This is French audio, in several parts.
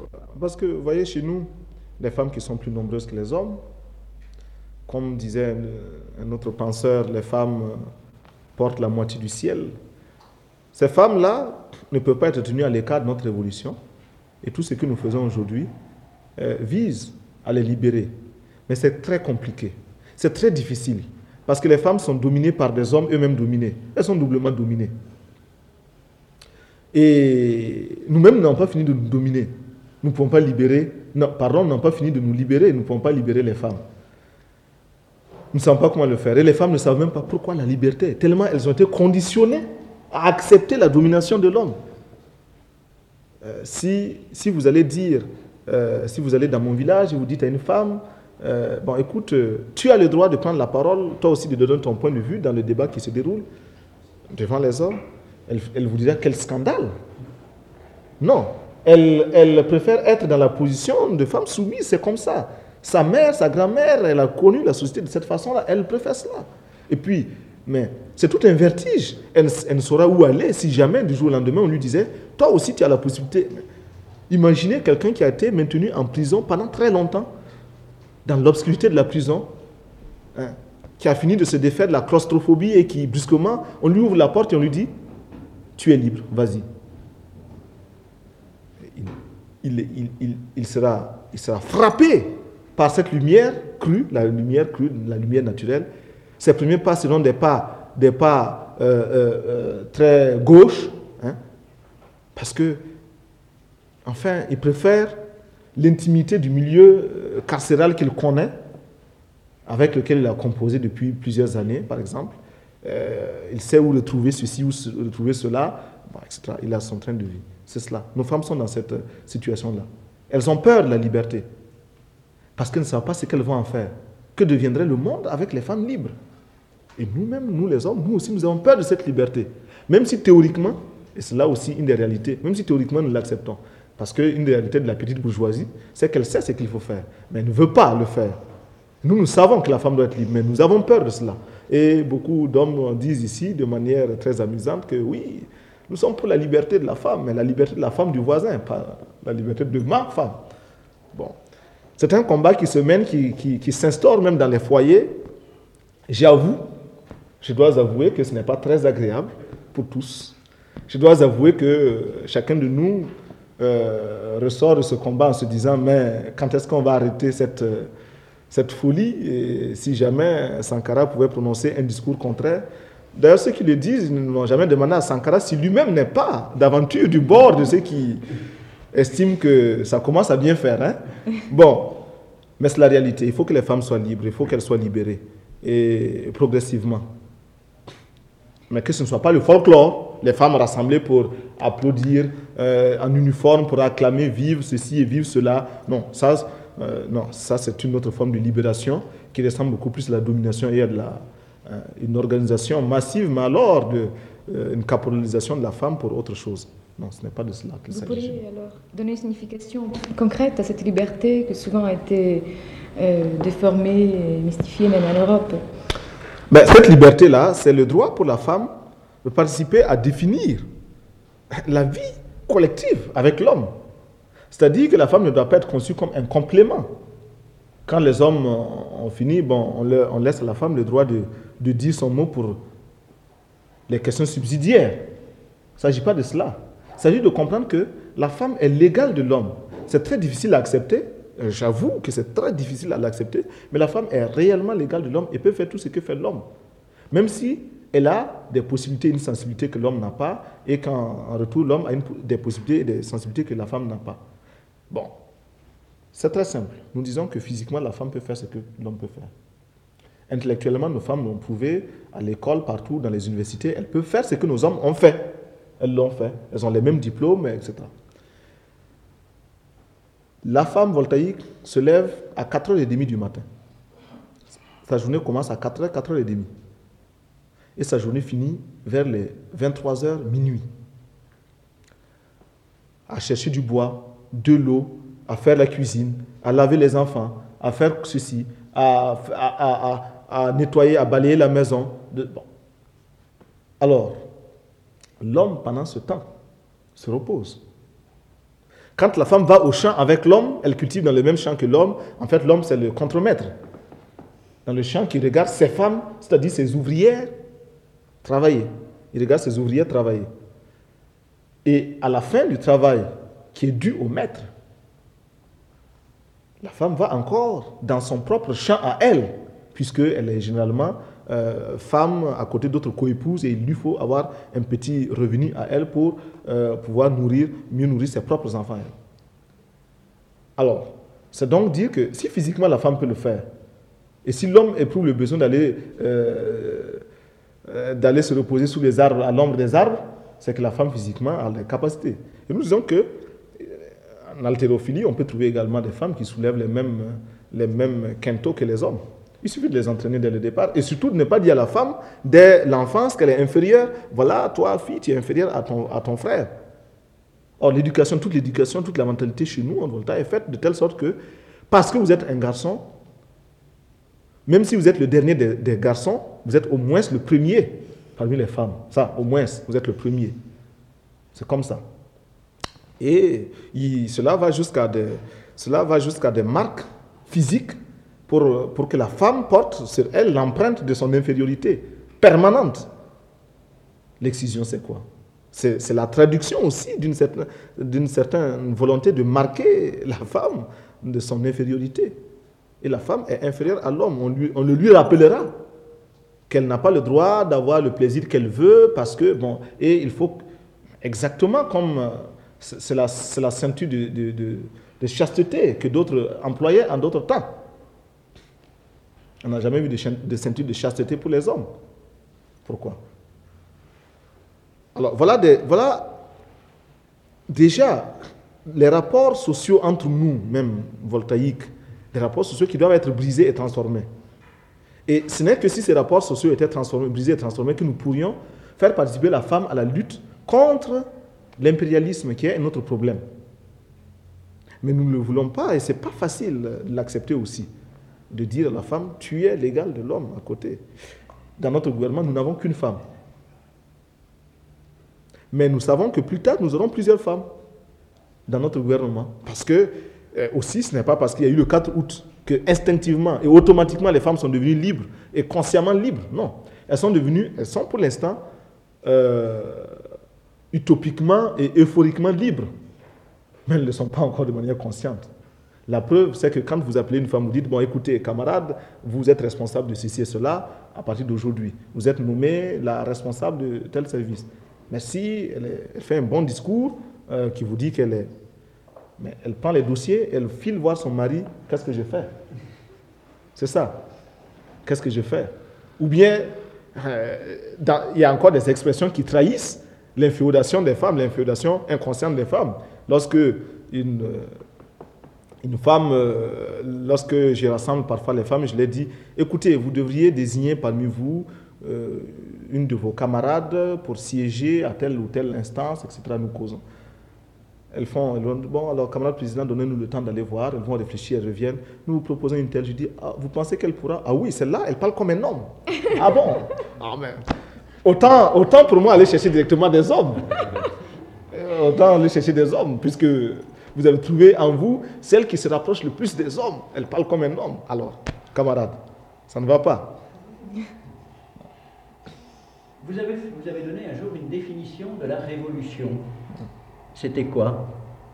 Parce que, vous voyez, chez nous, les femmes qui sont plus nombreuses que les hommes, comme disait un autre penseur, les femmes portent la moitié du ciel. Ces femmes-là ne peuvent pas être tenues à l'écart de notre révolution. Et tout ce que nous faisons aujourd'hui vise à les libérer. Mais c'est très compliqué. C'est très difficile. Parce que les femmes sont dominées par des hommes eux-mêmes dominés. Elles sont doublement dominées. Et nous-mêmes n'avons pas fini de nous dominer. Nous ne pouvons pas libérer. Non, pardon, nous n'avons pas fini de nous libérer. Nous ne pouvons pas libérer les femmes. Nous ne savons pas comment le faire. Et les femmes ne savent même pas pourquoi la liberté. Tellement elles ont été conditionnées à accepter la domination de l'homme. Si vous allez dire, si vous allez dans mon village et vous dites à une femme, bon écoute, tu as le droit de prendre la parole, toi aussi de donner ton point de vue dans le débat qui se déroule devant les hommes, elle vous dira quel scandale. Non, elle préfère être dans la position de femme soumise, c'est comme ça. Sa mère, sa grand-mère, elle a connu la société de cette façon-là, elle préfère cela. Et puis, mais c'est tout un vertige. Elle ne saura où aller si jamais, du jour au lendemain, on lui disait, toi aussi tu as la possibilité. Imaginez quelqu'un qui a été maintenu en prison pendant très longtemps, dans l'obscurité de la prison, hein, qui a fini de se défaire de la claustrophobie et qui, brusquement, on lui ouvre la porte et on lui dit, tu es libre, vas-y. Il sera frappé par cette lumière crue, la lumière naturelle. Ses premiers pas seront des pas très gauches, hein, parce que, enfin, il préfère l'intimité du milieu carcéral qu'il connaît, avec lequel il a composé depuis plusieurs années, par exemple. Il sait où retrouver ceci, où retrouver cela, bon, etc. Il a son train de vie. C'est cela. Nos femmes sont dans cette situation-là. Elles ont peur de la liberté, parce qu'elles ne savent pas ce qu'elles vont en faire. Que deviendrait le monde avec les femmes libres? Et nous-mêmes, nous les hommes, nous aussi, nous avons peur de cette liberté. Même si théoriquement, et c'est là aussi une des réalités, même si théoriquement nous l'acceptons, parce qu'une des réalités de la petite bourgeoisie, c'est qu'elle sait ce qu'il faut faire, mais elle ne veut pas le faire. Nous savons que la femme doit être libre, mais nous avons peur de cela. Et beaucoup d'hommes disent ici, de manière très amusante, que oui, nous sommes pour la liberté de la femme, mais la liberté de la femme du voisin, pas la liberté de ma femme. Bon. C'est un combat qui se mène, qui s'instaure même dans les foyers. Je dois avouer que ce n'est pas très agréable pour tous. Je dois avouer que chacun de nous ressort de ce combat en se disant, mais quand est-ce qu'on va arrêter cette folie? Et si jamais Sankara pouvait prononcer un discours contraire. D'ailleurs, ceux qui le disent ne l'ont jamais demandé à Sankara si lui-même n'est pas d'aventure du bord de ceux qui estiment que ça commence à bien faire. Hein? Bon, mais c'est la réalité. Il faut que les femmes soient libres, il faut qu'elles soient libérées, et progressivement. Mais que ce ne soit pas le folklore, les femmes rassemblées pour applaudir en uniforme, pour acclamer vive ceci et vive cela. Non, ça c'est une autre forme de libération qui ressemble beaucoup plus à la domination et à une organisation massive, mais alors une caporalisation de la femme pour autre chose. Non, ce n'est pas de cela qu'il s'agit. Vous pourriez alors donner une signification concrète à cette liberté qui souvent a été déformée et mystifiée même en Europe? Ben, cette liberté-là, c'est le droit pour la femme de participer à définir la vie collective avec l'homme. C'est-à-dire que la femme ne doit pas être conçue comme un complément. Quand les hommes ont fini, bon, on laisse à la femme le droit de dire son mot pour les questions subsidiaires. Il ne s'agit pas de cela. Il s'agit de comprendre que la femme est l'égale de l'homme. C'est très difficile à accepter. J'avoue que c'est très difficile à l'accepter, mais la femme est réellement l'égale de l'homme et peut faire tout ce que fait l'homme. Même si elle a des possibilités, une sensibilité que l'homme n'a pas, et qu'en retour, l'homme a des possibilités et des sensibilités que la femme n'a pas. Bon, c'est très simple. Nous disons que physiquement, la femme peut faire ce que l'homme peut faire. Intellectuellement, nos femmes l'ont prouvé à l'école, partout, dans les universités. Elles peuvent faire ce que nos hommes ont fait. Elles l'ont fait. Elles ont les mêmes diplômes, etc. La femme voltaïque se lève à 4h30 du matin. Sa journée commence à 4h, 4h30. Et sa journée finit vers les 23h, minuit. À chercher du bois, de l'eau, à faire la cuisine, à laver les enfants, à faire ceci, à nettoyer, à balayer la maison. Bon. Alors, l'homme, pendant ce temps, se repose. Quand la femme va au champ avec l'homme, elle cultive dans le même champ que l'homme. En fait, l'homme, c'est le contremaître. Dans le champ, qui regarde ses femmes, c'est-à-dire ses ouvrières, travailler. Il regarde ses ouvrières travailler. Et à la fin du travail, qui est dû au maître, la femme va encore dans son propre champ à elle, puisqu'elle est généralement femme à côté d'autres coépouses et il lui faut avoir un petit revenu à elle pour pouvoir mieux nourrir ses propres enfants. Alors, c'est donc dire que si physiquement la femme peut le faire, et si l'homme éprouve le besoin d'aller se reposer sous les arbres, à l'ombre des arbres, c'est que la femme physiquement a les capacités. Et nous disons que en haltérophilie, on peut trouver également des femmes qui soulèvent les mêmes quintaux que les hommes. Il suffit de les entraîner dès le départ et surtout de ne pas dire à la femme dès l'enfance qu'elle est inférieure. Voilà, toi, fille, tu es inférieure à ton frère. Or, toute la mentalité chez nous, en Volta, est faite de telle sorte que, parce que vous êtes un garçon, même si vous êtes le dernier des garçons, vous êtes au moins le premier parmi les femmes. Ça, au moins, vous êtes le premier. C'est comme ça. Et cela va jusqu'à des marques physiques pour que la femme porte sur elle l'empreinte de son infériorité permanente. L'excision, c'est quoi? C'est la traduction aussi d'une certaine volonté de marquer la femme de son infériorité. Et la femme est inférieure à l'homme. On le lui rappellera qu'elle n'a pas le droit d'avoir le plaisir qu'elle veut parce que, et il faut, exactement comme c'est la ceinture de chasteté que d'autres employaient en d'autres temps. On n'a jamais vu de ceinture de chasteté pour les hommes. Pourquoi? Alors, voilà déjà les rapports sociaux entre nous, même voltaïques, des rapports sociaux qui doivent être brisés et transformés. Et ce n'est que si ces rapports sociaux étaient brisés et transformés que nous pourrions faire participer la femme à la lutte contre l'impérialisme qui est un autre problème. Mais nous ne le voulons pas et ce n'est pas facile de l'accepter aussi. De dire à la femme, tu es l'égal de l'homme à côté. Dans notre gouvernement, nous n'avons qu'une femme. Mais nous savons que plus tard, nous aurons plusieurs femmes dans notre gouvernement. Parce que, aussi, ce n'est pas parce qu'il y a eu le 4 août que instinctivement et automatiquement les femmes sont devenues libres et consciemment libres. Non. Elles sont pour l'instant utopiquement et euphoriquement libres. Mais elles ne le sont pas encore de manière consciente. La preuve, c'est que quand vous appelez une femme, vous dites, bon, écoutez, camarade, vous êtes responsable de ceci et cela à partir d'aujourd'hui. Vous êtes nommé la responsable de tel service. Merci, elle fait un bon discours qui vous dit qu'elle est... Mais elle prend les dossiers, elle file voir son mari, qu'est-ce que je fais? C'est ça. Qu'est-ce que je fais? Ou bien, il y a encore des expressions qui trahissent l'inféodation des femmes, l'inféodation inconsciente des femmes. Lorsque une femme, lorsque je rassemble parfois les femmes, je leur dis, écoutez, vous devriez désigner parmi vous une de vos camarades pour siéger à telle ou telle instance, etc. Nous causons. Elles vont dire, bon, alors, camarade président, donnez-nous le temps d'aller voir. Elles vont réfléchir, elles reviennent. Nous vous proposons une telle. Je dis, ah, vous pensez qu'elle pourra? Ah oui, celle-là, elle parle comme un homme. Ah bon? Ah, mais... Autant pour moi aller chercher directement des hommes. Autant aller chercher des hommes, puisque vous avez trouvé en vous celle qui se rapproche le plus des hommes. Elle parle comme un homme. Alors, camarade, ça ne va pas. Vous avez donné un jour une définition de la révolution. C'était quoi?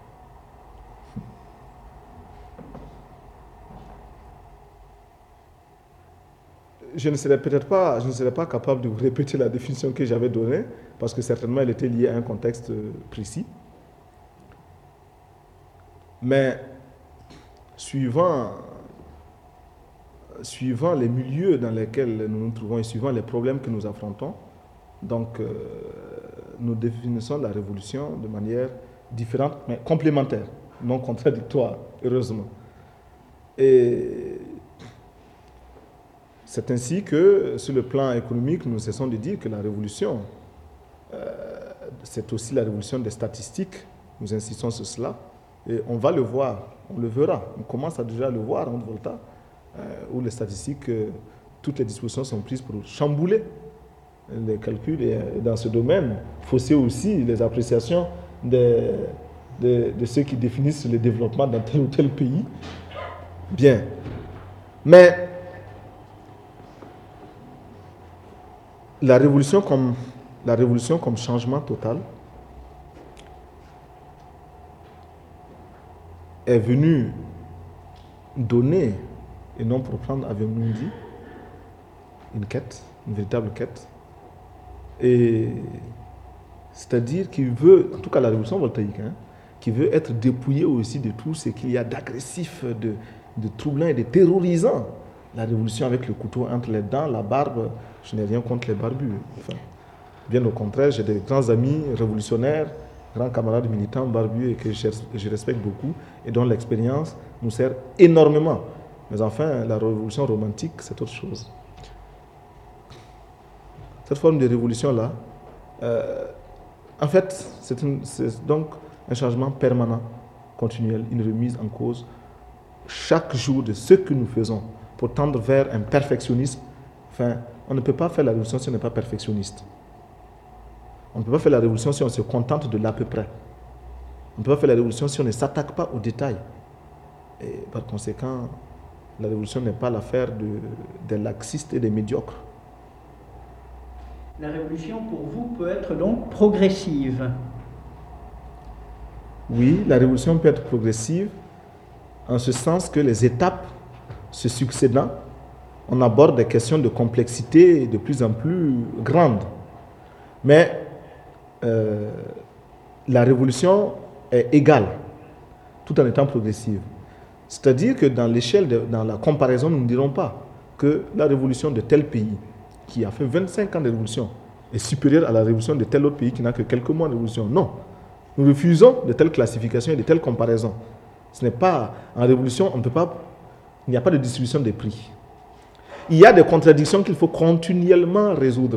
Je ne serais pas capable de vous répéter la définition que j'avais donnée, parce que certainement elle était liée à un contexte précis. Mais suivant les milieux dans lesquels nous nous trouvons et suivant les problèmes que nous affrontons, donc nous définissons la révolution de manière différente, mais complémentaire, non contradictoire, heureusement. Et c'est ainsi que, sur le plan économique, nous cessons de dire que la révolution, c'est aussi la révolution des statistiques. Nous insistons sur cela. Et on va le voir, on le verra. On commence à déjà le voir en Volta, où les statistiques, toutes les dispositions sont prises pour chambouler les calculs. Et dans ce domaine, fausser aussi les appréciations des de ceux qui définissent le développement dans tel ou tel pays. Bien. Mais la révolution comme changement total est venue donner, et non pour prendre, avons-nous dit, une quête, une véritable quête. Et c'est-à-dire qu'il veut, en tout cas la révolution voltaïque, qui veut être dépouillée aussi de tout ce qu'il y a d'agressif, de troublant et de terrorisant. La révolution avec le couteau entre les dents, la barbe, je n'ai rien contre les barbus. Enfin, bien au contraire, j'ai des grands amis révolutionnaires, grands camarades militants barbus et que je respecte beaucoup et dont l'expérience nous sert énormément. Mais enfin, la révolution romantique, c'est autre chose. Cette forme de révolution-là, en fait, c'est donc un changement permanent, continuel, une remise en cause chaque jour de ce que nous faisons pour tendre vers un perfectionnisme. Enfin, on ne peut pas faire la révolution si on n'est pas perfectionniste. On ne peut pas faire la révolution si on se contente de l'à peu près. On ne peut pas faire la révolution si on ne s'attaque pas aux détails. Et par conséquent, la révolution n'est pas l'affaire des laxistes et des médiocres. La révolution, pour vous, peut être donc progressive. Oui, la révolution peut être progressive en ce sens que les étapes se succédant, on aborde des questions de complexité de plus en plus grandes. Mais la révolution est égale, tout en étant progressive. C'est-à-dire que dans l'échelle, dans la comparaison, nous ne dirons pas que la révolution de tel pays, qui a fait 25 ans de révolution, est supérieure à la révolution de tel autre pays qui n'a que quelques mois de révolution. Non. Nous refusons de telles classifications et de telles comparaisons. Ce n'est pas, en révolution, on ne peut pas, il n'y a pas de distribution des prix. Il y a des contradictions qu'il faut continuellement résoudre.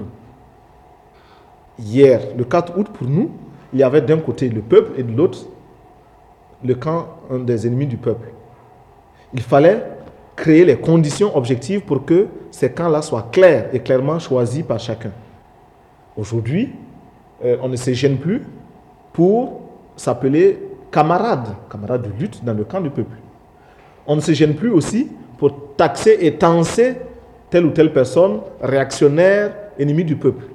Hier, le 4 août, pour nous, il y avait d'un côté le peuple et de l'autre le camp des ennemis du peuple. Il fallait créer les conditions objectives pour que ces camps-là soient clairs et clairement choisis par chacun. Aujourd'hui, on ne se gêne plus pour s'appeler camarades de lutte dans le camp du peuple. On ne se gêne plus aussi pour taxer et tancer telle ou telle personne réactionnaire, ennemi du peuple.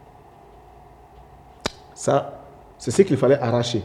Ça, c'est ce qu'il fallait arracher.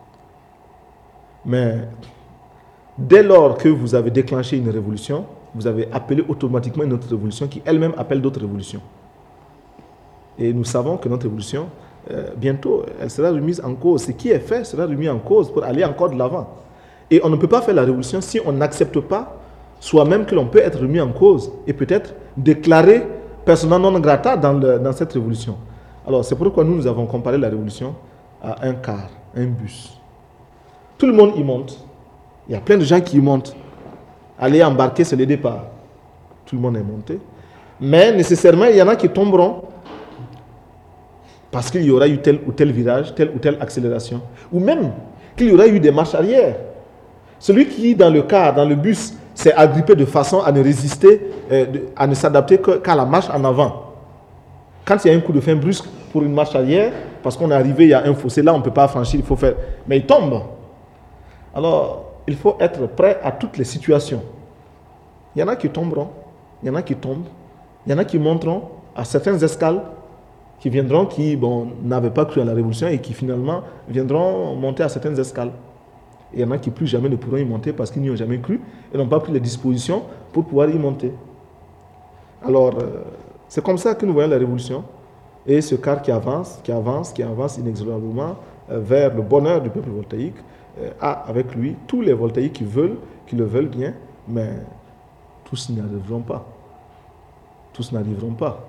Mais dès lors que vous avez déclenché une révolution, vous avez appelé automatiquement une autre révolution qui elle-même appelle d'autres révolutions. Et nous savons que notre révolution, bientôt, elle sera remise en cause. Ce qui est fait sera remis en cause pour aller encore de l'avant. Et on ne peut pas faire la révolution si on n'accepte pas soi-même que l'on peut être remis en cause et peut-être déclaré persona non grata dans cette révolution. Alors, c'est pourquoi nous avons comparé la révolution à un car, un bus. Tout le monde y monte. Il y a plein de gens qui y montent. Aller embarquer, c'est le départ. Tout le monde est monté. Mais nécessairement, il y en a qui tomberont parce qu'il y aura eu tel ou tel virage, telle ou telle accélération. Ou même qu'il y aura eu des marches arrière. Celui qui, dans le car, dans le bus, s'est agrippé de façon à ne résister, à ne s'adapter qu'à la marche en avant. Quand il y a un coup de frein brusque pour une marche arrière, parce qu'on est arrivé, il y a un fossé, là on ne peut pas franchir, il faut faire. Mais il tombe. Alors, il faut être prêt à toutes les situations. Il y en a qui tomberont, il y en a qui tombent, il y en a qui monteront à certaines escales, qui viendront, qui n'avaient pas cru à la révolution et qui finalement viendront monter à certaines escales. Et il y en a qui plus jamais ne pourront y monter parce qu'ils n'y ont jamais cru et n'ont pas pris les dispositions pour pouvoir y monter. Alors, c'est comme ça que nous voyons la révolution. Et ce car qui avance inexorablement vers le bonheur du peuple voltaïque, a avec lui tous les voltaïques qui le veulent bien, mais tous n'y arriveront pas. Tous n'arriveront pas.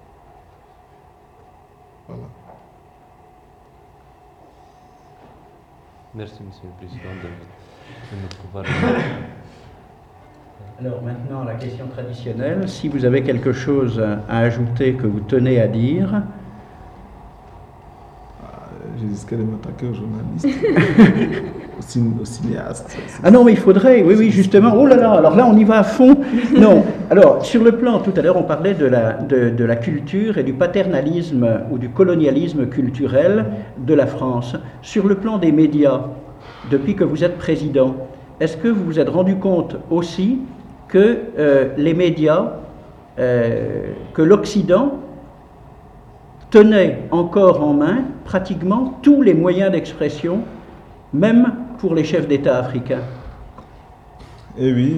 Voilà. Merci, Monsieur le Président, de notre parole. Alors maintenant, la question traditionnelle. Si vous avez quelque chose à ajouter que vous tenez à dire. Je risquais de m'attaquer aux journalistes, aux cinéastes. Ah non, mais il faudrait, oui, justement. Oh là là, alors là, on y va à fond. Non, alors, sur le plan, tout à l'heure, on parlait de la culture et du paternalisme ou du colonialisme culturel de la France. Sur le plan des médias, depuis que vous êtes président, est-ce que vous vous êtes rendu compte aussi que les médias, que l'Occident tenait encore en main pratiquement tous les moyens d'expression, même pour les chefs d'État africains? Eh oui,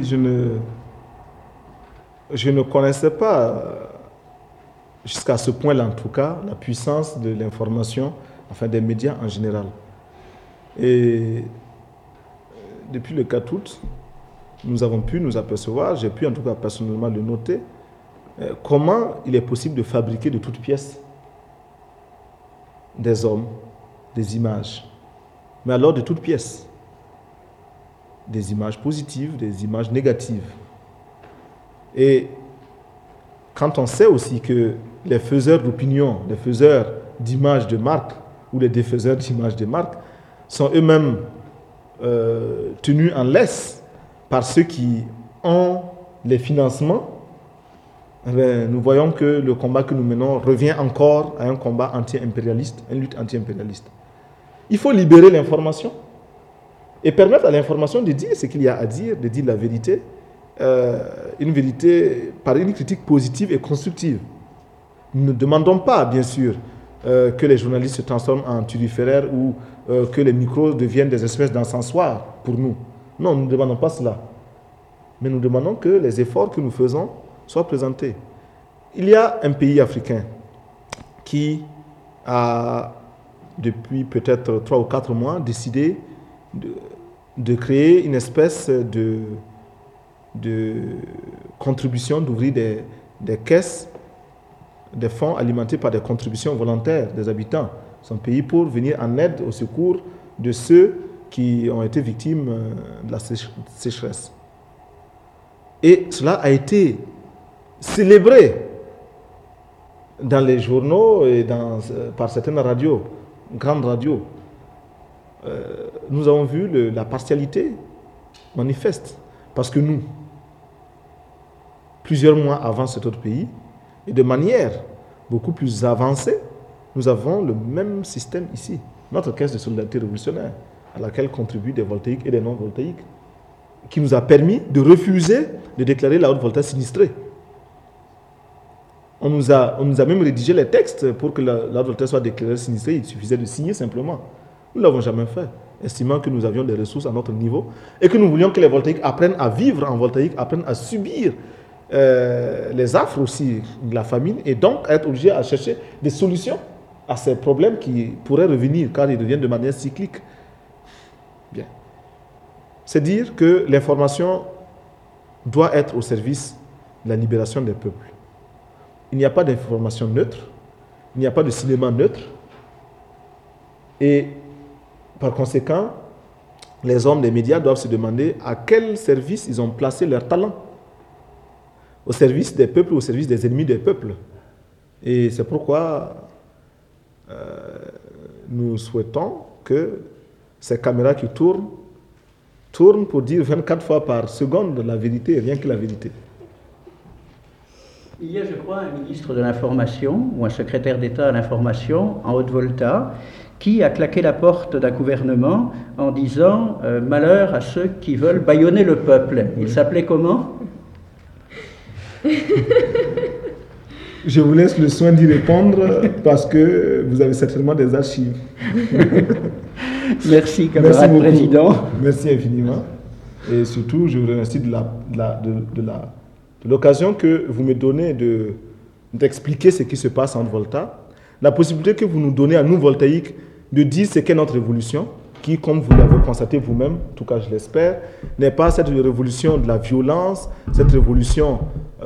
je ne connaissais pas, jusqu'à ce point-là en tout cas, la puissance de l'information, enfin des médias en général. Et depuis le 4 août, nous avons pu nous apercevoir, j'ai pu en tout cas personnellement le noter, comment il est possible de fabriquer de toutes pièces des hommes, des images, mais alors de toutes pièces, des images positives, des images négatives. Et quand on sait aussi que les faiseurs d'opinion, les faiseurs d'images de marque ou les défaiseurs d'images de marque sont eux-mêmes tenus en laisse par ceux qui ont les financements, nous voyons que le combat que nous menons revient encore à un combat anti-impérialiste, une lutte anti-impérialiste. Il faut libérer l'information et permettre à l'information de dire ce qu'il y a à dire, de dire la vérité, une vérité par une critique positive et constructive. Nous ne demandons pas, bien sûr, que les journalistes se transforment en turiféraires ou que les micros deviennent des espèces d'encensoirs pour nous. Non, nous ne demandons pas cela. Mais nous demandons que les efforts que nous faisons soient présentés. Il y a un pays africain qui a, depuis peut-être 3 ou 4 mois, décidé de créer une espèce de contribution, d'ouvrir des caisses, des fonds alimentés par des contributions volontaires des habitants de son pays pour venir en aide au secours de ceux qui ont été victimes de la sécheresse. Et cela a été célébré dans les journaux et par certaines radios, grandes radios. Nous avons vu la partialité manifeste. Parce que nous, plusieurs mois avant cet autre pays, et de manière beaucoup plus avancée, nous avons le même système ici. Notre caisse de solidarité révolutionnaire, à laquelle contribuent des voltaïques et des non-voltaïques, qui nous a permis de refuser de déclarer la haute voltaïque sinistrée. On nous a même rédigé les textes pour que la haute voltaïque soit déclarée sinistrée. Il suffisait de signer simplement. Nous ne l'avons jamais fait, estimant que nous avions des ressources à notre niveau et que nous voulions que les voltaïques apprennent à vivre en voltaïque, apprennent à subir les affres aussi de la famine et donc à être obligés à chercher des solutions à ces problèmes qui pourraient revenir car ils reviennent de manière cyclique. Bien. C'est dire que l'information doit être au service de la libération des peuples. Il n'y a pas d'information neutre, il n'y a pas de cinéma neutre et par conséquent, les hommes des médias doivent se demander à quel service ils ont placé leur talent. Au service des peuples ou au service des ennemis des peuples. Et c'est pourquoi nous souhaitons que ces caméras qui tournent pour dire 24 fois par seconde la vérité, rien que la vérité. Il y a, je crois, un ministre de l'Information ou un secrétaire d'État à l'Information en Haute-Volta qui a claqué la porte d'un gouvernement en disant « Malheur à ceux qui veulent bâillonner le peuple ». Il s'appelait comment ? Je vous laisse le soin d'y répondre parce que vous avez certainement des archives. Merci, camarade président. Merci infiniment. Et surtout, je vous remercie de l'occasion que vous me donnez d'expliquer ce qui se passe en Volta. La possibilité que vous nous donnez à nous, voltaïques, de dire ce qu'est notre révolution, qui, comme vous l'avez constaté vous-même, en tout cas je l'espère, n'est pas cette révolution de la violence, cette révolution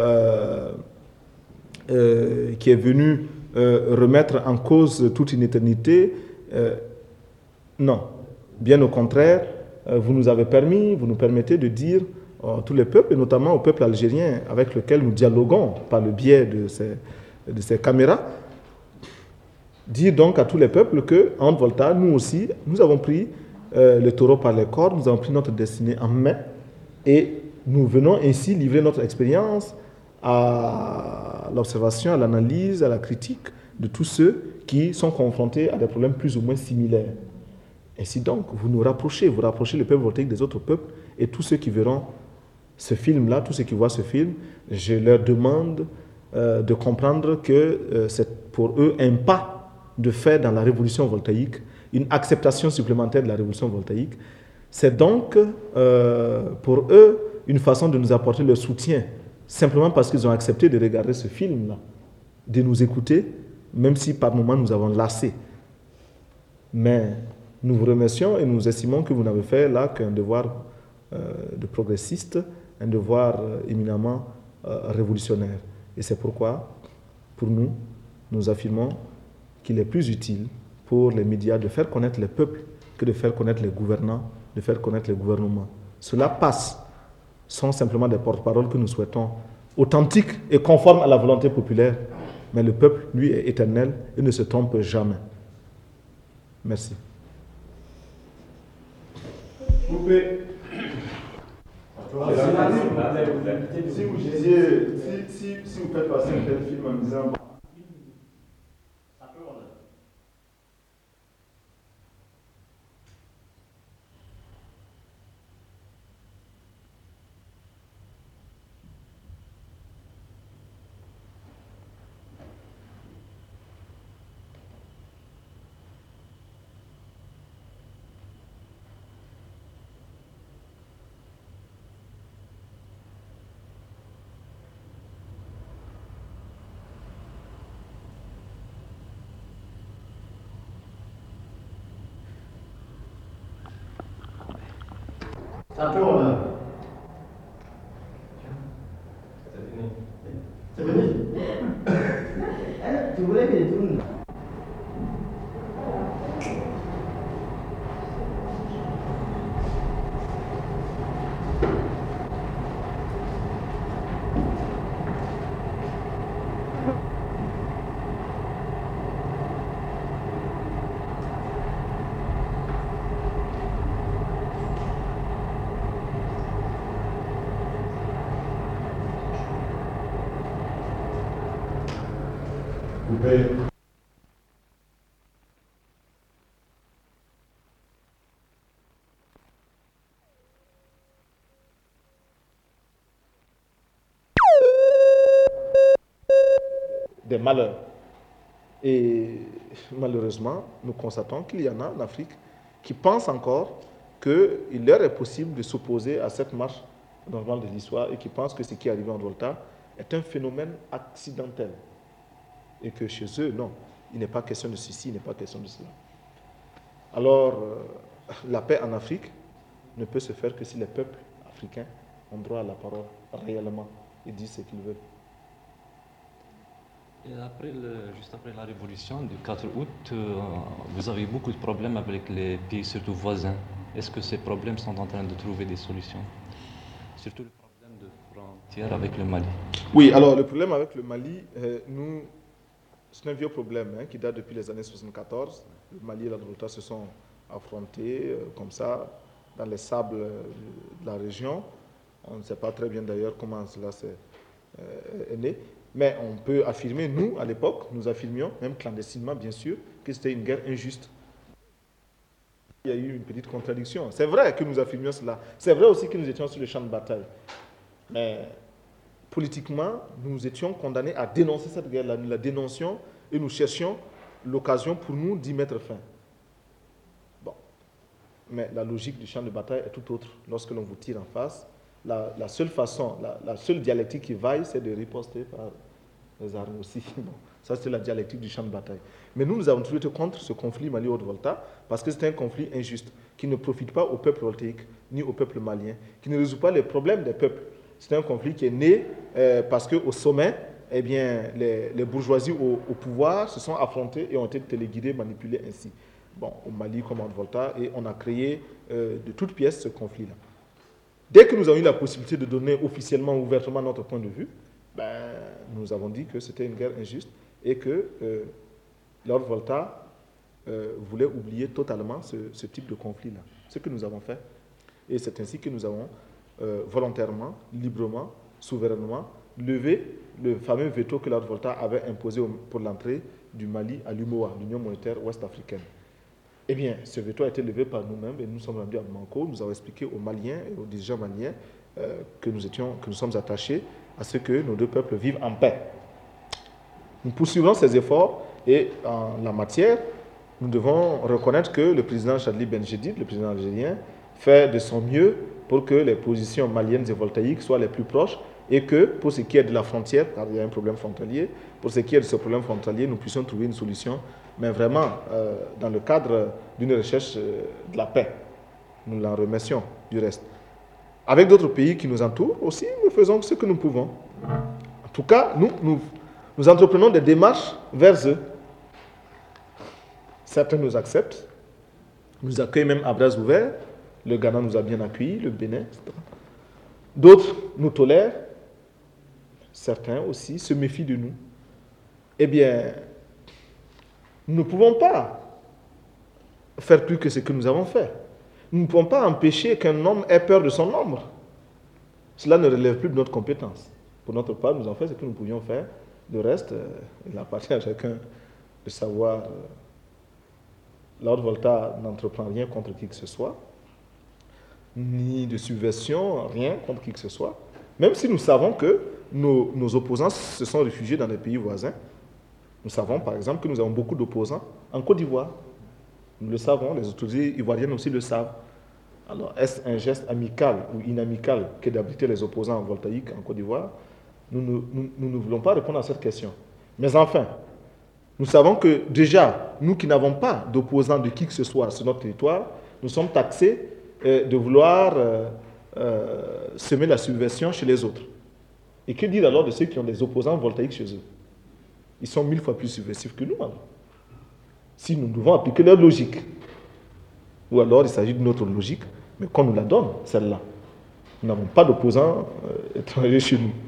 qui est venue remettre en cause toute une éternité. Non, bien au contraire, vous nous permettez de dire à tous les peuples, et notamment au peuple algérien avec lequel nous dialoguons par le biais de ces caméras, dire donc à tous les peuples qu'en Volta, nous aussi, nous avons pris le taureau par les cornes, nous avons pris notre destinée en main et nous venons ainsi livrer notre expérience à l'observation, à l'analyse, à la critique de tous ceux qui sont confrontés à des problèmes plus ou moins similaires. Ainsi donc, vous rapprochez le peuple voltaïque des autres peuples, et tous ceux qui verront ce film-là, tous ceux qui voient ce film, je leur demande de comprendre que c'est pour eux un pas de fait dans la révolution voltaïque, une acceptation supplémentaire de la révolution voltaïque. C'est donc pour eux une façon de nous apporter leur soutien, simplement parce qu'ils ont accepté de regarder ce film-là, de nous écouter, même si par moments nous avons lassé. Mais nous vous remercions et nous estimons que vous n'avez fait là qu'un devoir de progressiste, un devoir éminemment révolutionnaire. Et c'est pourquoi, pour nous, nous affirmons qu'il est plus utile pour les médias de faire connaître les peuples que de faire connaître les gouvernants, de faire connaître les gouvernements. Cela passe, sont simplement des porte-paroles que nous souhaitons authentiques et conformes à la volonté populaire. Mais le peuple, lui, est éternel et ne se trompe jamais. Merci. Coupé. Si vous disiez, si vous faites passer un tel film en disant. Un peu en l'air. C'est fini. Tu voulais qu'il tourne. Coupé. Des malheurs. Et malheureusement, nous constatons qu'il y en a en Afrique qui pensent encore qu'il leur est possible de s'opposer à cette marche normale de l'histoire et qui pensent que ce qui est arrivé en Volta est un phénomène accidentel. Et que chez eux, non, il n'est pas question de ceci, il n'est pas question de cela. Alors, la paix en Afrique ne peut se faire que si les peuples africains ont droit à la parole réellement et disent ce qu'ils veulent. Et juste après la révolution du 4 août, vous avez beaucoup de problèmes avec les pays, surtout voisins. Est-ce que ces problèmes sont en train de trouver des solutions? Surtout le problème de frontière avec le Mali. Oui, alors le problème avec le Mali, c'est un vieux problème qui date depuis les années 74. Le Mali et la Volta se sont affrontés comme ça dans les sables de la région. On ne sait pas très bien d'ailleurs comment cela est né. Mais on peut affirmer, nous, à l'époque, nous affirmions, même clandestinement bien sûr, que c'était une guerre injuste. Il y a eu une petite contradiction. C'est vrai que nous affirmions cela. C'est vrai aussi que nous étions sur le champ de bataille. Mais politiquement, nous étions condamnés à dénoncer cette guerre-là. Nous la dénoncions et nous cherchions l'occasion pour nous d'y mettre fin. Bon. Mais la logique du champ de bataille est tout autre. Lorsque l'on vous tire en face, la seule façon, la seule dialectique qui vaille, c'est de riposter par les armes aussi. Bon, ça, c'est la dialectique du champ de bataille. Mais nous avons toujours été contre ce conflit Mali-Haute-Volta parce que c'est un conflit injuste qui ne profite pas au peuple voltaïque ni au peuple malien, qui ne résout pas les problèmes des peuples. C'est un conflit qui est né parce qu'au sommet, eh bien, les bourgeoisies au pouvoir se sont affrontées et ont été téléguidées, manipulées ainsi. Bon, au Mali comme en Volta, et on a créé de toutes pièces ce conflit-là. Dès que nous avons eu la possibilité de donner officiellement, ouvertement notre point de vue, nous avons dit que c'était une guerre injuste et que Lord Volta voulait oublier totalement ce type de conflit-là. Ce que nous avons fait. Et c'est ainsi que nous avons volontairement, librement, souverainement, levé le fameux veto que Lord Volta avait imposé pour l'entrée du Mali à l'UMOA, l'Union monétaire ouest-africaine. Eh bien, ce veto a été levé par nous-mêmes et nous sommes rendus à Bamako. Nous avons expliqué aux Maliens et aux dirigeants maliens que nous sommes attachés à ce que nos deux peuples vivent en paix. Nous poursuivrons ces efforts et en la matière, nous devons reconnaître que le président Chadli Benjedid, le président algérien, fait de son mieux pour que les positions maliennes et voltaïques soient les plus proches et que pour ce qui est de la frontière, car il y a un problème frontalier, pour ce qui est de ce problème frontalier, nous puissions trouver une solution, mais vraiment dans le cadre d'une recherche de la paix. Nous l'en remercions du reste. Avec d'autres pays qui nous entourent aussi, nous faisons ce que nous pouvons. En tout cas, nous entreprenons des démarches vers eux. Certains nous acceptent, nous accueillent même à bras ouverts. Le Ghana nous a bien accueillis, le Bénin, etc. D'autres nous tolèrent. Certains aussi se méfient de nous. Eh bien, nous ne pouvons pas faire plus que ce que nous avons fait. Nous ne pouvons pas empêcher qu'un homme ait peur de son ombre. Cela ne relève plus de notre compétence. Pour notre part, nous avons fait ce que nous pouvions faire. Le reste, il appartient à chacun de savoir. La Haute-Volta n'entreprend rien contre qui que ce soit, ni de subversion, rien contre qui que ce soit. Même si nous savons que nos opposants se sont réfugiés dans les pays voisins. Nous savons par exemple que nous avons beaucoup d'opposants en Côte d'Ivoire. Nous le savons, les autorités ivoiriennes aussi le savent. Alors, est-ce un geste amical ou inamical que d'abriter les opposants voltaïques en Côte d'Ivoire? Nous ne voulons pas répondre à cette question. Mais enfin, nous savons que déjà, nous qui n'avons pas d'opposants de qui que ce soit sur notre territoire, nous sommes taxés de vouloir semer la subversion chez les autres. Et que dire alors de ceux qui ont des opposants voltaïques chez eux? Ils sont 1000 fois plus subversifs que nous, alors. Si nous devons appliquer leur logique. Ou alors il s'agit d'une autre logique, mais qu'on nous la donne, celle-là. Nous n'avons pas d'opposants étrangers chez nous.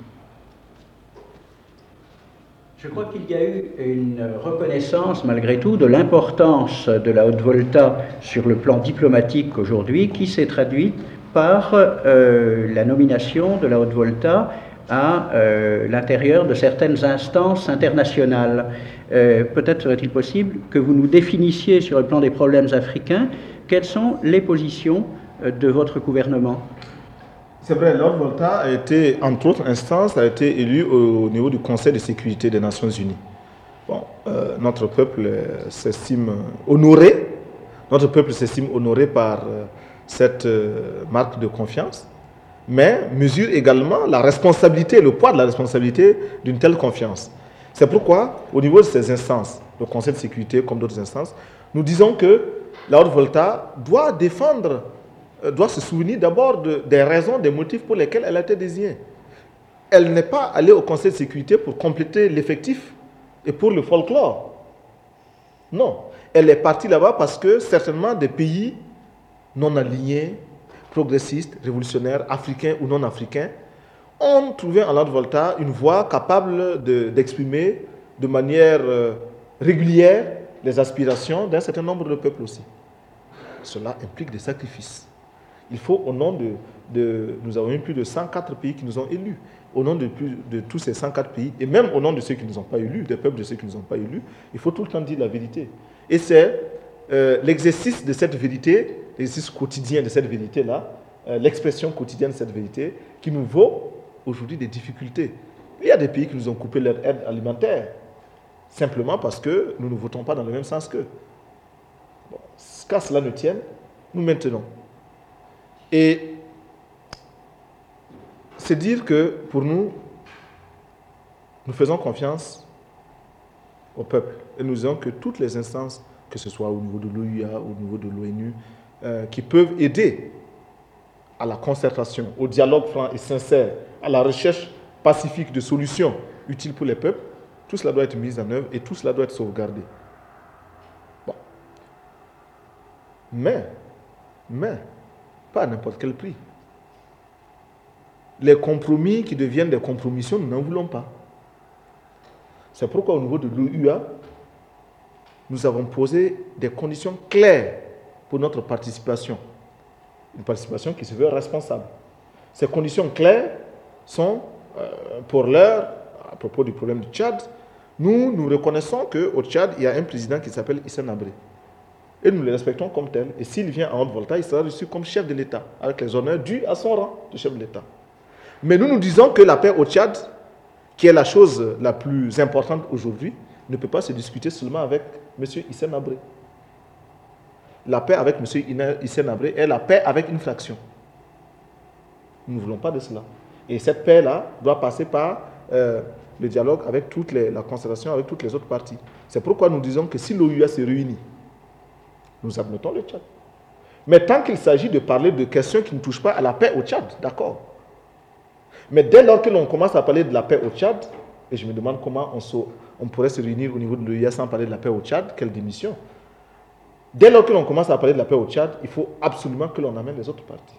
Je crois qu'il y a eu une reconnaissance, malgré tout, de l'importance de la Haute-Volta sur le plan diplomatique aujourd'hui, qui s'est traduite par la nomination de la Haute-Volta à l'intérieur de certaines instances internationales. Peut-être serait-il possible que vous nous définissiez sur le plan des problèmes africains quelles sont les positions de votre gouvernement. C'est vrai, la Haute-Volta a été, entre autres instances, a été élue au niveau du Conseil de sécurité des Nations Unies. Bon, notre peuple s'estime honoré. Notre peuple s'estime honoré par cette marque de confiance, mais mesure également la responsabilité, le poids de la responsabilité d'une telle confiance. C'est pourquoi, au niveau de ces instances, le Conseil de sécurité comme d'autres instances, nous disons que la Haute-Volta doit défendre, doit se souvenir d'abord des raisons, des motifs pour lesquels elle a été désignée. Elle n'est pas allée au Conseil de sécurité pour compléter l'effectif et pour le folklore. Non, elle est partie là-bas parce que certainement des pays non alignés, progressistes, révolutionnaires, africains ou non africains, ont trouvé en Haute-Volta une voix capable d'exprimer de manière régulière les aspirations d'un certain nombre de peuples aussi. Cela implique des sacrifices. Il faut, au nom nous avons eu plus de 104 pays qui nous ont élus. Au nom de tous ces 104 pays, et même au nom de ceux qui ne nous ont pas élus, des peuples de ceux qui ne nous ont pas élus, il faut tout le temps dire la vérité. Et c'est l'exercice de cette vérité, l'exercice quotidien de cette vérité-là, l'expression quotidienne de cette vérité, qui nous vaut aujourd'hui des difficultés. Il y a des pays qui nous ont coupé leur aide alimentaire, simplement parce que nous ne votons pas dans le même sens qu'eux. Bon, qu'à cela ne tienne, nous maintenons. Et c'est dire que pour nous, nous faisons confiance au peuple. Et nous disons que toutes les instances, que ce soit au niveau de l'OUA, au niveau de l'ONU, qui peuvent aider à la concertation, au dialogue franc et sincère, à la recherche pacifique de solutions utiles pour les peuples, tout cela doit être mis en œuvre et tout cela doit être sauvegardé. Bon. Mais, pas à n'importe quel prix. Les compromis qui deviennent des compromissions, nous n'en voulons pas. C'est pourquoi au niveau de l'OUA, nous avons posé des conditions claires pour notre participation. Une participation qui se veut responsable. Ces conditions claires sont, pour l'heure, à propos du problème du Tchad, nous reconnaissons qu'au Tchad, il y a un président qui s'appelle Hissène Habré. Et nous le respectons comme tel. Et s'il vient en Haute-Volta, il sera reçu comme chef de l'État, avec les honneurs dus à son rang de chef de l'État. Mais nous disons que la paix au Tchad, qui est la chose la plus importante aujourd'hui, ne peut pas se discuter seulement avec M. Hissène Habré. La paix avec M. Hissène Habré est la paix avec une fraction. Nous ne voulons pas de cela. Et cette paix-là doit passer par le dialogue avec la concertation avec toutes les autres parties. C'est pourquoi nous disons que si l'OUA se réunit, nous admettons le Tchad. Mais tant qu'il s'agit de parler de questions qui ne touchent pas à la paix au Tchad, d'accord. Mais dès lors que l'on commence à parler de la paix au Tchad, et je me demande comment on pourrait se réunir au niveau de l'OUA sans parler de la paix au Tchad, quelle démission. Dès lors que l'on commence à parler de la paix au Tchad, il faut absolument que l'on amène les autres parties.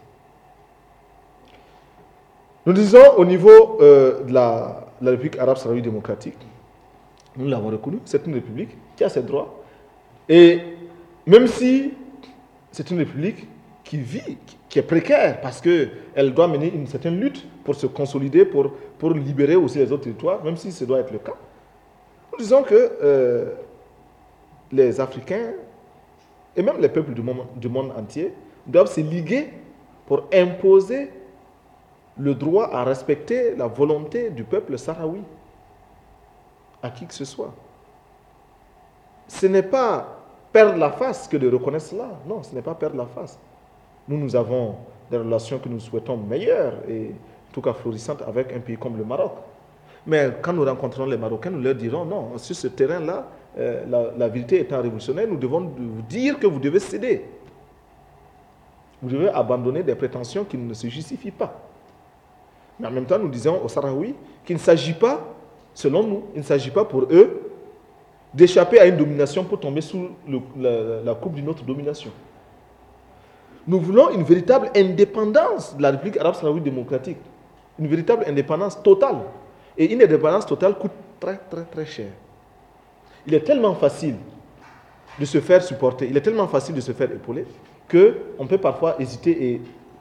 Nous disons au niveau de la République arabe sahraoui démocratique, nous l'avons reconnu, c'est une république qui a ses droits. Et même si c'est une république qui vit, qui est précaire, parce qu'elle doit mener une certaine lutte pour se consolider, pour libérer aussi les autres territoires, même si ce doit être le cas, nous disons que les Africains, et même les peuples du monde entier, doivent se liguer pour imposer le droit à respecter la volonté du peuple sahraoui à qui que ce soit. Ce n'est pas perdre la face que de reconnaître cela. Non, ce n'est pas perdre la face. Nous avons des relations que nous souhaitons meilleures et en tout cas florissantes avec un pays comme le Maroc. Mais quand nous rencontrons les Marocains, nous leur dirons non, sur ce terrain-là, la vérité étant révolutionnaire, nous devons vous dire que vous devez céder. Vous devez abandonner des prétentions qui ne se justifient pas. Mais en même temps, nous disons aux Sahraouis qu'il ne s'agit pas, selon nous, il ne s'agit pas pour eux d'échapper à une domination pour tomber sous la coupe d'une autre domination. Nous voulons une véritable indépendance de la République arabe sahraoui démocratique. Une véritable indépendance totale. Et une indépendance totale coûte très, très, très cher. Il est tellement facile de se faire supporter, il est tellement facile de se faire épauler, qu'on peut parfois hésiter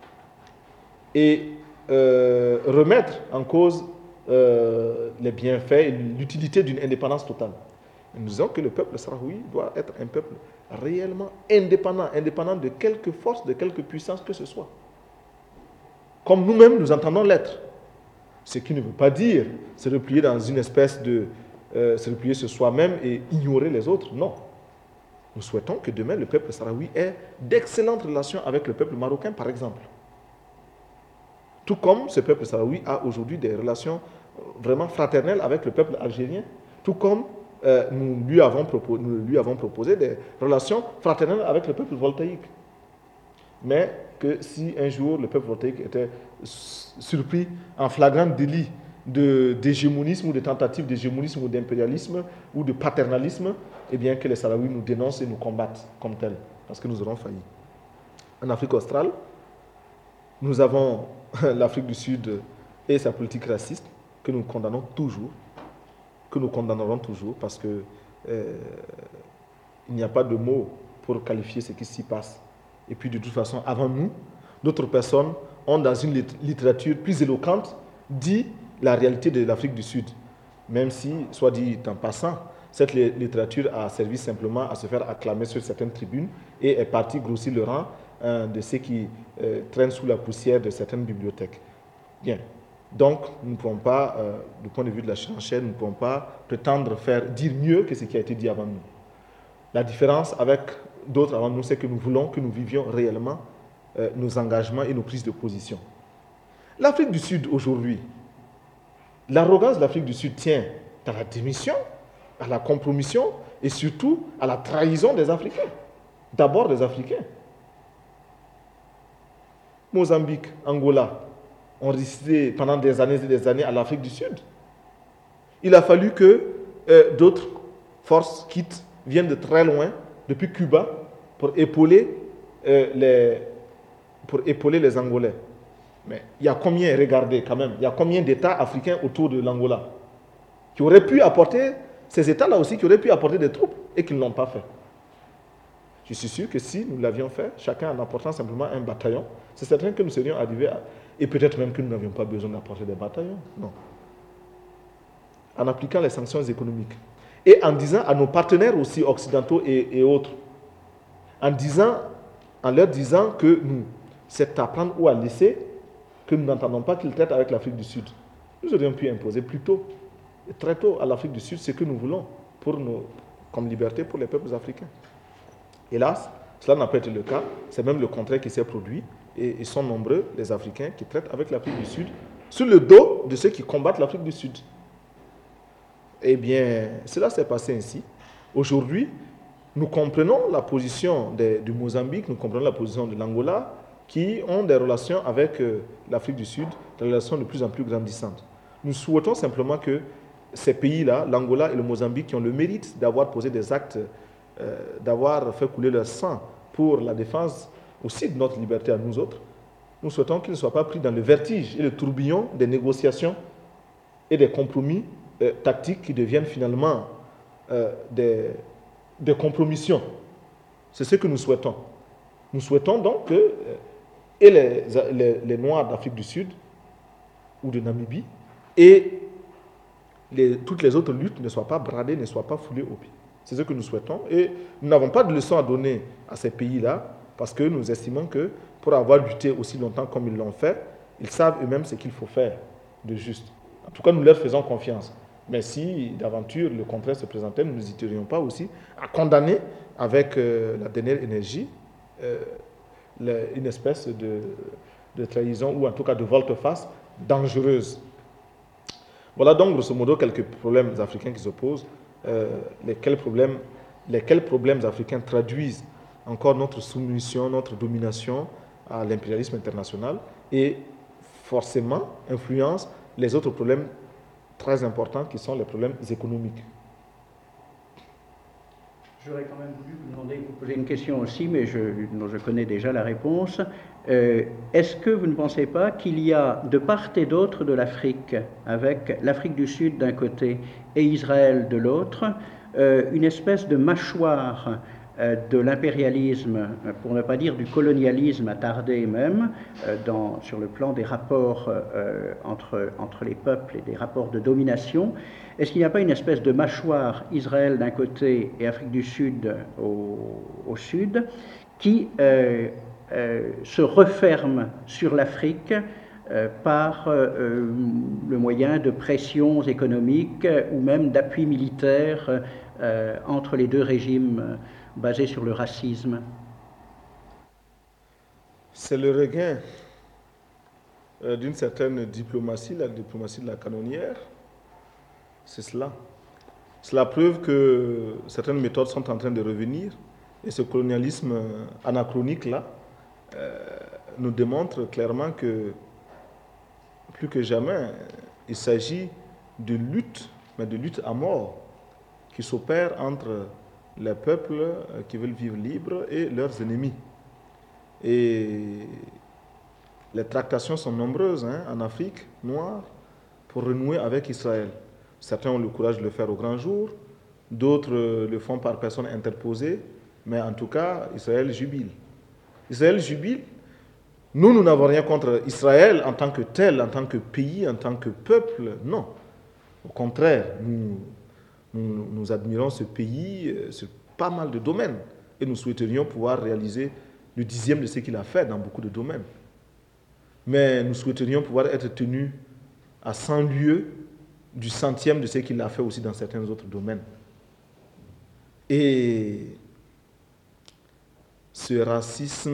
et remettre en cause les bienfaits et l'utilité d'une indépendance totale. Nous disons que le peuple sahraoui doit être un peuple réellement indépendant de quelque force, de quelque puissance que ce soit. Comme nous-mêmes, nous entendons l'être. Ce qui ne veut pas dire se replier dans une espèce de... se replier sur soi-même et ignorer les autres, non. Nous souhaitons que demain, le peuple sahraoui ait d'excellentes relations avec le peuple marocain, par exemple. Tout comme ce peuple sahraoui a aujourd'hui des relations vraiment fraternelles avec le peuple algérien, tout comme nous lui avons proposé des relations fraternelles avec le peuple voltaïque. Mais que si un jour le peuple voltaïque était surpris en flagrant délit d'hégémonisme ou de tentative d'hégémonisme ou d'impérialisme ou de paternalisme, eh bien que les Sahraouis nous dénoncent et nous combattent comme tels, parce que nous aurons failli. En Afrique australe, nous avons l'Afrique du Sud et sa politique raciste que nous condamnons toujours, que nous condamnerons toujours, parce que il n'y a pas de mots pour qualifier ce qui s'y passe. Et puis de toute façon, avant nous, d'autres personnes ont dans une littérature plus éloquente dit la réalité de l'Afrique du Sud. Même si, soit dit en passant, cette littérature a servi simplement à se faire acclamer sur certaines tribunes et est partie grossir le rang de ceux qui traînent sous la poussière de certaines bibliothèques. Bien. Donc, nous ne pouvons pas, du point de vue de la surenchère, nous ne pouvons pas prétendre dire mieux que ce qui a été dit avant nous. La différence avec d'autres avant nous, c'est que nous voulons que nous vivions réellement nos engagements et nos prises de position. L'Afrique du Sud aujourd'hui, l'arrogance de l'Afrique du Sud tient à la démission, à la compromission et surtout à la trahison des Africains. D'abord des Africains. Mozambique, Angola ont résisté pendant des années et des années à l'Afrique du Sud. Il a fallu que d'autres forces viennent de très loin, depuis Cuba, pour épauler les Angolais. Mais il y a combien, regardez quand même, il y a combien d'États africains autour de l'Angola qui auraient pu apporter, ces États-là aussi, qui auraient pu apporter des troupes et qui ne l'ont pas fait. Je suis sûr que si nous l'avions fait, chacun en apportant simplement un bataillon, c'est certain que nous serions arrivés à... Et peut-être même que nous n'avions pas besoin d'apporter des bataillons. Non. En appliquant les sanctions économiques. Et en disant à nos partenaires aussi occidentaux et autres, en leur disant que nous, c'est à prendre ou à laisser, que nous n'entendons pas qu'ils traitent avec l'Afrique du Sud. Nous aurions pu imposer plus tôt, très tôt, à l'Afrique du Sud ce que nous voulons comme liberté pour les peuples africains. Hélas, cela n'a pas été le cas. C'est même le contraire qui s'est produit. Et ils sont nombreux, les Africains, qui traitent avec l'Afrique du Sud sur le dos de ceux qui combattent l'Afrique du Sud. Eh bien, cela s'est passé ainsi. Aujourd'hui, nous comprenons la position du Mozambique, nous comprenons la position de l'Angola, qui ont des relations avec l'Afrique du Sud, des relations de plus en plus grandissantes. Nous souhaitons simplement que ces pays-là, l'Angola et le Mozambique, qui ont le mérite d'avoir posé des actes, d'avoir fait couler leur sang pour la défense aussi de notre liberté à nous autres, nous souhaitons qu'ils ne soient pas pris dans le vertige et le tourbillon des négociations et des compromis tactiques qui deviennent finalement des compromissions. C'est ce que nous souhaitons. Nous souhaitons donc que les Noirs d'Afrique du Sud ou de Namibie et toutes les autres luttes ne soient pas bradées, ne soient pas foulées au pied. C'est ce que nous souhaitons. Et nous n'avons pas de leçon à donner à ces pays-là parce que nous estimons que pour avoir lutté aussi longtemps comme ils l'ont fait, ils savent eux-mêmes ce qu'il faut faire de juste. En tout cas, nous leur faisons confiance. Mais si d'aventure le contraire se présentait, nous n'hésiterions pas aussi à condamner avec la dernière énergie une espèce de trahison ou en tout cas de volte-face dangereuse. Voilà donc grosso modo quelques problèmes africains qui se posent, lesquels problèmes africains traduisent encore notre soumission, notre domination à l'impérialisme international et forcément influencent les autres problèmes très importants qui sont les problèmes économiques. J'aurais quand même voulu vous poser une question aussi, mais dont je connais déjà la réponse. Est-ce que vous ne pensez pas qu'il y a de part et d'autre de l'Afrique, avec l'Afrique du Sud d'un côté et Israël de l'autre, une espèce de mâchoire de l'impérialisme, pour ne pas dire du colonialisme attardé même, sur le plan des rapports entre les peuples et des rapports de domination? Est-ce qu'il n'y a pas une espèce de mâchoire Israël d'un côté et Afrique du Sud au sud qui se referme sur l'Afrique par le moyen de pressions économiques ou même d'appui militaire entre les deux régimes basés sur le racisme? C'est le regain d'une certaine diplomatie, la diplomatie de la canonnière. C'est cela. C'est la preuve que certaines méthodes sont en train de revenir et ce colonialisme anachronique-là nous démontre clairement que plus que jamais, il s'agit de lutte, mais de lutte à mort qui s'opère entre les peuples qui veulent vivre libres et leurs ennemis. Et les tractations sont nombreuses en Afrique noire pour renouer avec Israël. Certains ont le courage de le faire au grand jour, d'autres le font par personne interposée, mais en tout cas, Israël jubile. Israël jubile. Nous n'avons rien contre Israël en tant que tel, en tant que pays, en tant que peuple, non. Au contraire, nous admirons ce pays sur pas mal de domaines et nous souhaiterions pouvoir réaliser le 10e de ce qu'il a fait dans beaucoup de domaines. Mais nous souhaiterions pouvoir être tenus à 100 lieues du 100e de ce qu'il a fait aussi dans certains autres domaines. Et ce racisme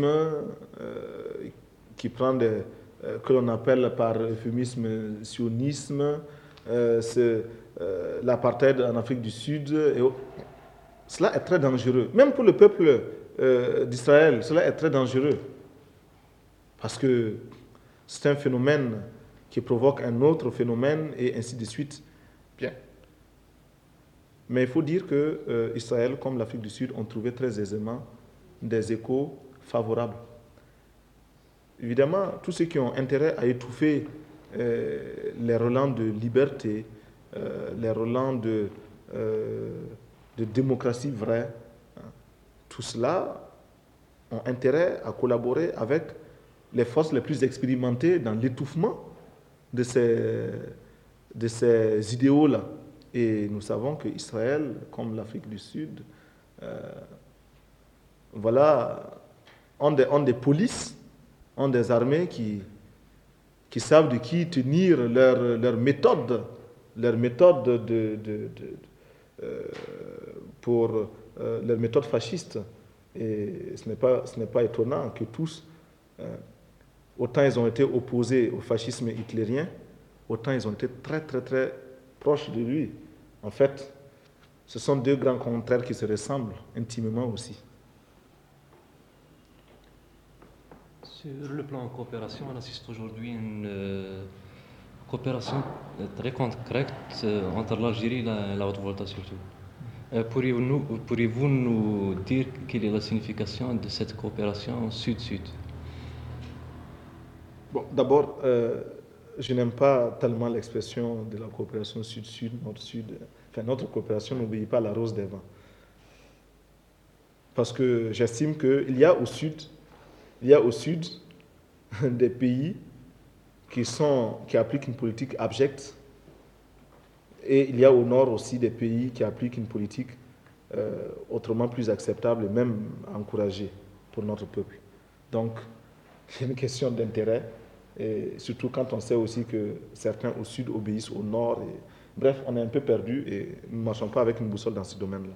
qui prend que l'on appelle par euphémisme sionisme, l'apartheid en Afrique du Sud, cela est très dangereux. Même pour le peuple d'Israël, cela est très dangereux. Parce que c'est un phénomène qui provoque un autre phénomène et ainsi de suite. Bien. Mais il faut dire que Israël, comme l'Afrique du Sud, ont trouvé très aisément des échos favorables. Évidemment, tous ceux qui ont intérêt à étouffer les relents de liberté, les relents de démocratie vraie, tout cela ont intérêt à collaborer avec les forces les plus expérimentées dans l'étouffement de ces idéaux-là. Et nous savons qu'Israël, comme l'Afrique du Sud, voilà, ont des polices, ont des armées qui savent de qui tenir leur méthode pour leur méthode fasciste. Et ce n'est pas étonnant que tous, autant ils ont été opposés au fascisme hitlérien, autant ils ont été très très très proches de lui. En fait, ce sont deux grands contraires qui se ressemblent intimement aussi. Sur le plan coopération, on assiste aujourd'hui à une coopération très concrète entre l'Algérie et la Haute-Volta surtout. Pourriez-vous nous dire quelle est la signification de cette coopération sud-sud? Bon, d'abord, je n'aime pas tellement l'expression de la coopération sud-sud, nord-sud. Enfin, notre coopération n'obéit pas à la rose des vents. Parce que j'estime qu'il y a au sud des pays qui appliquent une politique abjecte, et il y a au nord aussi des pays qui appliquent une politique autrement plus acceptable et même encouragée pour notre peuple. Donc, c'est une question d'intérêt, et surtout quand on sait aussi que certains au sud obéissent au nord. Bref, on est un peu perdu et nous ne marchons pas avec une boussole dans ce domaine-là.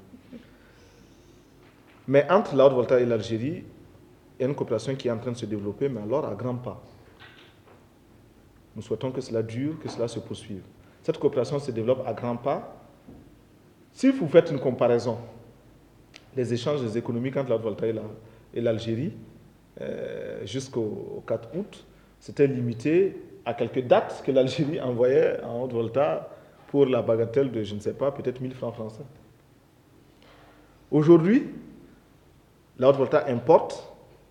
Mais entre la Haute-Volta et l'Algérie, il y a une coopération qui est en train de se développer, mais alors à grands pas. Nous souhaitons que cela dure, que cela se poursuive. Cette coopération se développe à grands pas. Si vous faites une comparaison, les échanges économiques entre la Haute-Volta et l'Algérie, jusqu'au 4 août, c'était limité à quelques dates que l'Algérie envoyait en Haute-Volta pour la bagatelle de, je ne sais pas, peut-être 1000 francs français. Aujourd'hui, la Haute-Volta importe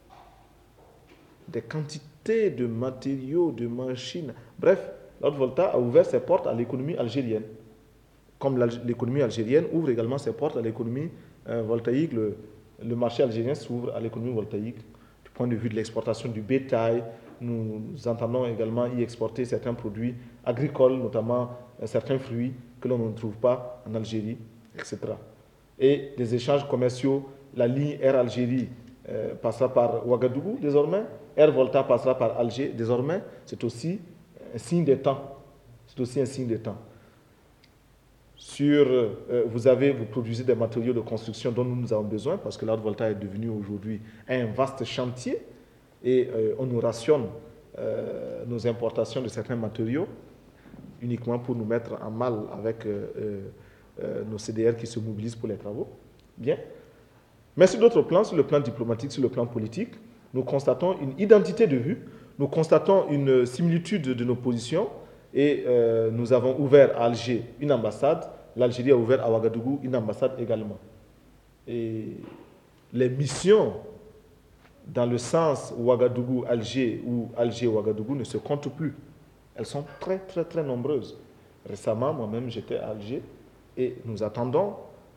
des quantités de matériaux, de machines. Bref, la Haute-Volta a ouvert ses portes à l'économie algérienne, comme l'économie algérienne ouvre également ses portes à l'économie voltaïque. Le marché algérien s'ouvre à l'économie voltaïque du point de vue de l'exportation du bétail. Nous entendons également y exporter certains produits agricoles, notamment certains fruits que l'on ne trouve pas en Algérie, etc. Et des échanges commerciaux, la ligne Air Algérie passera par Ouagadougou désormais, Air Volta passera par Alger désormais. C'est aussi un signe des temps. C'est aussi un signe des temps. Vous produisez des matériaux de construction dont nous avons besoin, parce que la Haute-Volta est devenue aujourd'hui un vaste chantier, et on nous rationne nos importations de certains matériaux uniquement pour nous mettre en mal avec nos CDR qui se mobilisent pour les travaux. Bien. Mais sur d'autres plans, sur le plan diplomatique, sur le plan politique, nous constatons une identité de vue, nous constatons une similitude de nos positions, et nous avons ouvert à Alger une ambassade, l'Algérie a ouvert à Ouagadougou une ambassade également. Et les missions dans le sens Ouagadougou-Alger ou Alger-Ouagadougou ne se comptent plus. Elles sont très très très nombreuses. Récemment, moi-même, j'étais à Alger et nous attendons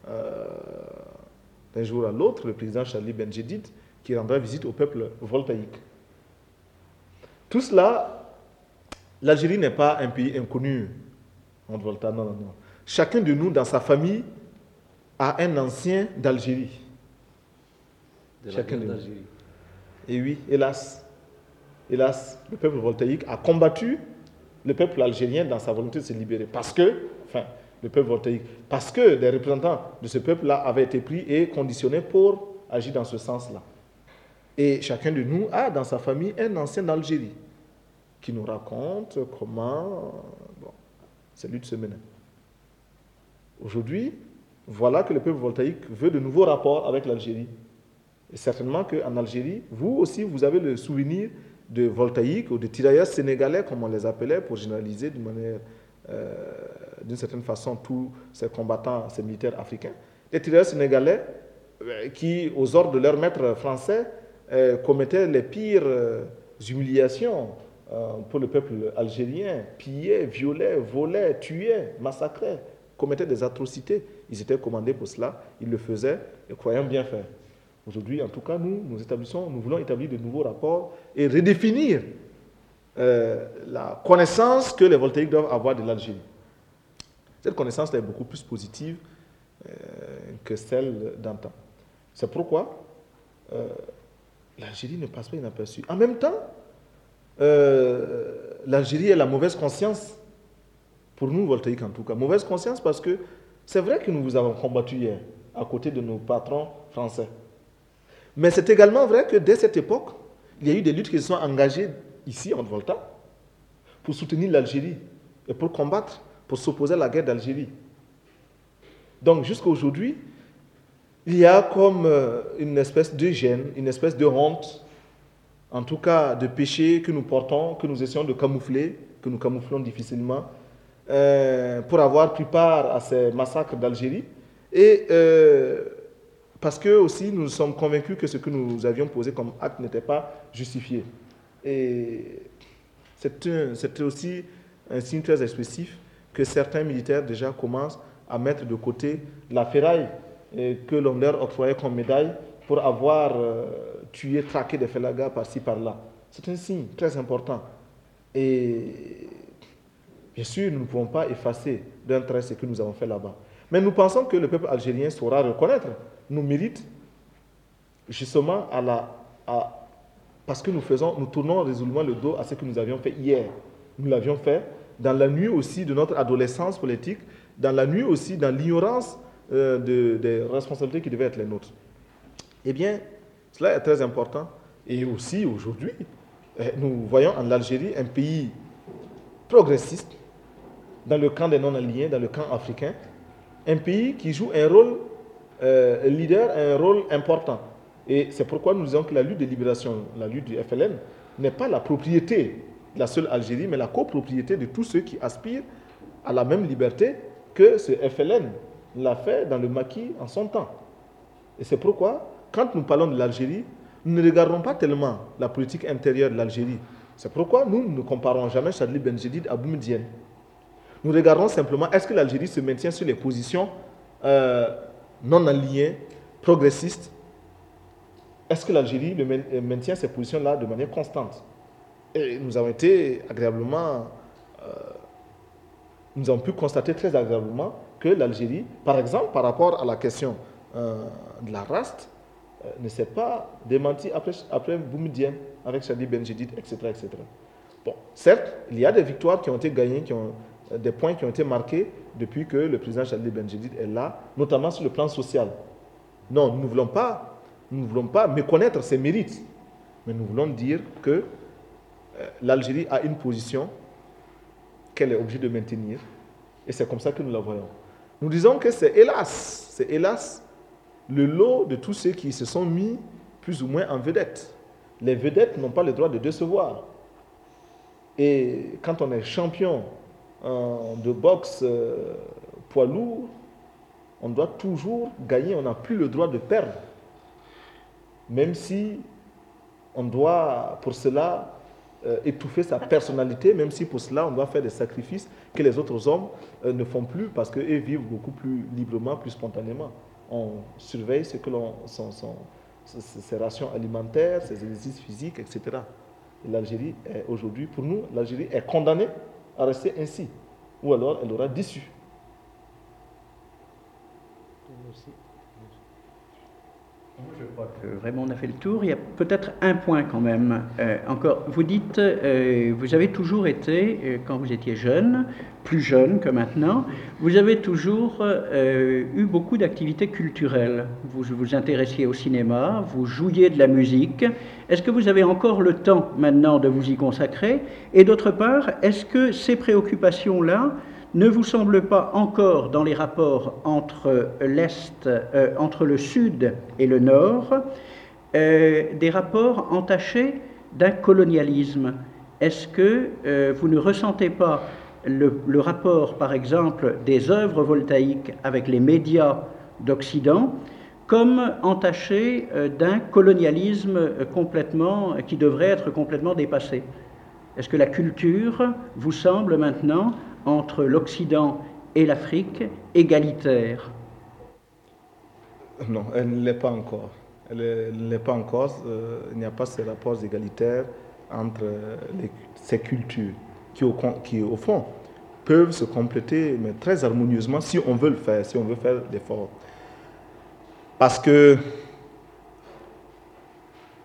d'un jour à l'autre le président Charlie Benjedid qui rendra visite au peuple voltaïque. Tout cela, l'Algérie n'est pas un pays inconnu en Volta, non, non, non. Chacun de nous, dans sa famille, a un ancien d'Algérie. Chacun de nous. Et oui, hélas, le peuple voltaïque a combattu le peuple algérien dans sa volonté de se libérer. Le peuple voltaïque, parce que des représentants de ce peuple-là avaient été pris et conditionnés pour agir dans ce sens-là. Et chacun de nous a dans sa famille un ancien d'Algérie qui nous raconte comment ces luttes se menaient. Aujourd'hui, voilà que le peuple voltaïque veut de nouveaux rapports avec l'Algérie. Et certainement qu'en Algérie, vous aussi, vous avez le souvenir de voltaïques ou de tirailleurs sénégalais, comme on les appelait, pour généraliser d'une certaine façon tous ces combattants, ces militaires africains. Des tirailleurs sénégalais qui, aux ordres de leur maître français, commettaient les pires humiliations pour le peuple algérien, pillaient, violaient, volaient, tuaient, massacraient, commettaient des atrocités. Ils étaient commandés pour cela, ils le faisaient et croyant bien faire. Aujourd'hui, en tout cas, nous voulons établir de nouveaux rapports et redéfinir la connaissance que les voltaïques doivent avoir de l'Algérie. Cette connaissance est beaucoup plus positive que celle d'antan. C'est pourquoi l'Algérie ne passe pas inaperçue. En même temps, l'Algérie est la mauvaise conscience, pour nous, voltaïques en tout cas. Mauvaise conscience parce que c'est vrai que nous vous avons combattu hier, à côté de nos patrons français. Mais c'est également vrai que dès cette époque, il y a eu des luttes qui se sont engagées ici, en Volta, pour soutenir l'Algérie et pour combattre, pour s'opposer à la guerre d'Algérie. Donc jusqu'à aujourd'hui, il y a comme une espèce de gêne, une espèce de honte, en tout cas de péché que nous portons, que nous essayons de camoufler, que nous camouflons difficilement, pour avoir pris part à ces massacres d'Algérie. Et parce que aussi nous sommes convaincus que ce que nous avions posé comme acte n'était pas justifié. Et c'est aussi un signe très expressif que certains militaires déjà commencent à mettre de côté la ferraille que l'on leur octroyait comme médaille pour avoir tué, traqué des félagas par-ci, par-là. C'est un signe très important. Et bien sûr, nous ne pouvons pas effacer d'un trait ce que nous avons fait là-bas. Mais nous pensons que le peuple algérien saura reconnaître nos mérites, justement parce que nous tournons résolument le dos à ce que nous avions fait hier. Nous l'avions fait dans la nuit aussi de notre adolescence politique, dans la nuit aussi dans l'ignorance des responsabilités qui devaient être les nôtres. Eh bien, cela est très important. Et aussi, aujourd'hui, nous voyons en Algérie un pays progressiste, dans le camp des non-alignés, dans le camp africain, un pays qui joue un rôle leader, un rôle important. Et c'est pourquoi nous disons que la lutte de libération, la lutte du FLN, n'est pas la propriété de la seule Algérie, mais la copropriété de tous ceux qui aspirent à la même liberté que ce FLN l'a fait dans le maquis en son temps. Et c'est pourquoi, quand nous parlons de l'Algérie, nous ne regardons pas tellement la politique intérieure de l'Algérie. C'est pourquoi nous ne comparons jamais Chadli Benjedid à Boumedienne. Nous regardons simplement est-ce que l'Algérie se maintient sur les positions non alignées, progressistes. Est-ce que l'Algérie maintient ces positions-là de manière constante? Et nous avons été agréablement, nous avons pu constater très agréablement que l'Algérie, par exemple, par rapport à la question de la race, ne s'est pas démentie après Boumedienne, avec Chadli Benjedid, etc., etc. Bon, certes, il y a des victoires qui ont été gagnées, des points qui ont été marqués depuis que le président Chadli Benjedid est là, notamment sur le plan social. Non, nous ne voulons pas méconnaître ses mérites, mais nous voulons dire que l'Algérie a une position qu'elle est obligée de maintenir, et c'est comme ça que nous la voyons. Nous disons que c'est hélas le lot de tous ceux qui se sont mis plus ou moins en vedette. Les vedettes n'ont pas le droit de décevoir. Et quand on est champion de boxe poids lourd, on doit toujours gagner, on n'a plus le droit de perdre. Même si on doit pour cela étouffer sa personnalité, même si pour cela on doit faire des sacrifices que les autres hommes ne font plus parce qu'eux vivent beaucoup plus librement, plus spontanément. On surveille ses rations alimentaires, ses exercices physiques, etc. Et l'Algérie est aujourd'hui, pour nous, l'Algérie est condamnée à rester ainsi, ou alors elle aura déçu. Je crois que vraiment on a fait le tour. Il y a peut-être un point quand même. Encore, vous dites, vous avez toujours été, quand vous étiez jeune, plus jeune que maintenant, vous avez toujours eu beaucoup d'activités culturelles. Vous vous intéressiez au cinéma, vous jouiez de la musique. Est-ce que vous avez encore le temps maintenant de vous y consacrer? Et d'autre part, est-ce que ces préoccupations-là ne vous semble pas encore dans les rapports entre entre le sud et le nord, des rapports entachés d'un colonialisme? Est-ce que vous ne ressentez pas le rapport, par exemple, des œuvres voltaïques avec les médias d'Occident comme entaché d'un colonialisme qui devrait être complètement dépassé? Est-ce que la culture vous semble maintenant, entre l'Occident et l'Afrique, égalitaire? Non, elle ne l'est pas encore. Elle ne l'est pas encore. Il n'y a pas ces rapports égalitaires entre ces cultures qui, au fond, peuvent se compléter, mais très harmonieusement, si on veut le faire, si on veut faire l'effort. Parce que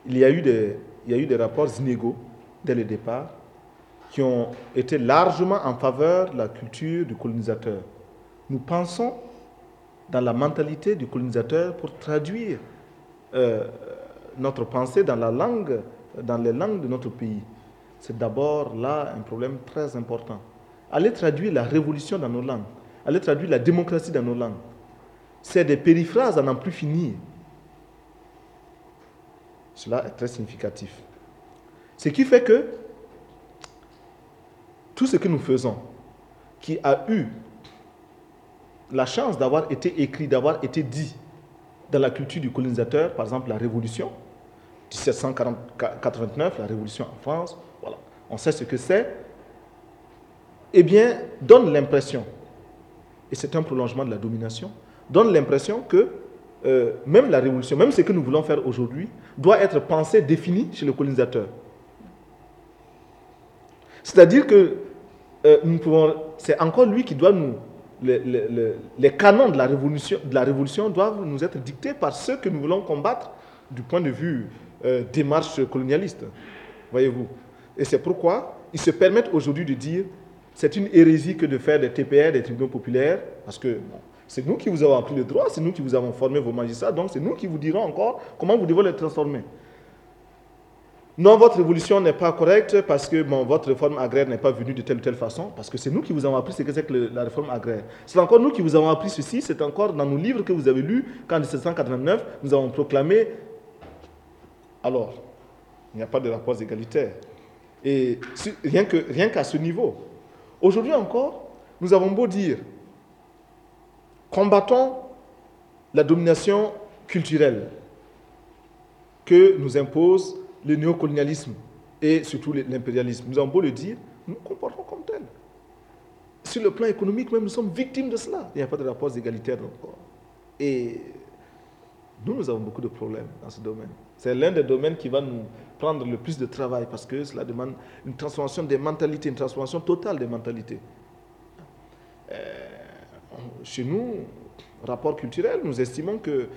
il y a eu des rapports inégaux dès le départ qui ont été largement en faveur de la culture du colonisateur. Nous pensons dans la mentalité du colonisateur pour traduire notre pensée dans les langues de notre pays. C'est d'abord là un problème très important. Aller traduire la révolution dans nos langues, aller traduire la démocratie dans nos langues, c'est des périphrases à n'en plus finir. Cela est très significatif. Ce qui fait que tout ce que nous faisons, qui a eu la chance d'avoir été écrit, d'avoir été dit dans la culture du colonisateur, par exemple la Révolution, 1789, la Révolution en France, voilà, on sait ce que c'est, eh bien, donne l'impression, et c'est un prolongement de la domination, donne l'impression que même la Révolution, même ce que nous voulons faire aujourd'hui, doit être pensé, défini chez le colonisateur. C'est-à-dire que c'est encore lui qui doit nous... Les canons de la révolution doivent nous être dictés par ceux que nous voulons combattre du point de vue démarche colonialiste. Voyez-vous. Et c'est pourquoi ils se permettent aujourd'hui de dire c'est une hérésie que de faire des TPR, des tribunaux populaires, parce que bon, c'est nous qui vous avons appris le droit, c'est nous qui vous avons formé vos magistrats, donc c'est nous qui vous dirons encore comment vous devez les transformer. Non, votre révolution n'est pas correcte parce que votre réforme agraire n'est pas venue de telle ou telle façon, parce que c'est nous qui vous avons appris ce que c'est que la réforme agraire. C'est encore nous qui vous avons appris ceci, c'est encore dans nos livres que vous avez lus, qu'en 1789, nous avons proclamé. Alors, il n'y a pas de rapports égalitaires. Et rien qu'à ce niveau. Aujourd'hui encore, nous avons beau dire, combattons la domination culturelle que nous impose le néocolonialisme et surtout l'impérialisme. Nous avons beau le dire, nous nous comportons comme tel. Sur le plan économique, même, nous sommes victimes de cela. Il n'y a pas de rapports égalitaires encore. Et nous avons beaucoup de problèmes dans ce domaine. C'est l'un des domaines qui va nous prendre le plus de travail parce que cela demande une transformation des mentalités, une transformation totale des mentalités. Chez nous, rapport culturel, nous estimons que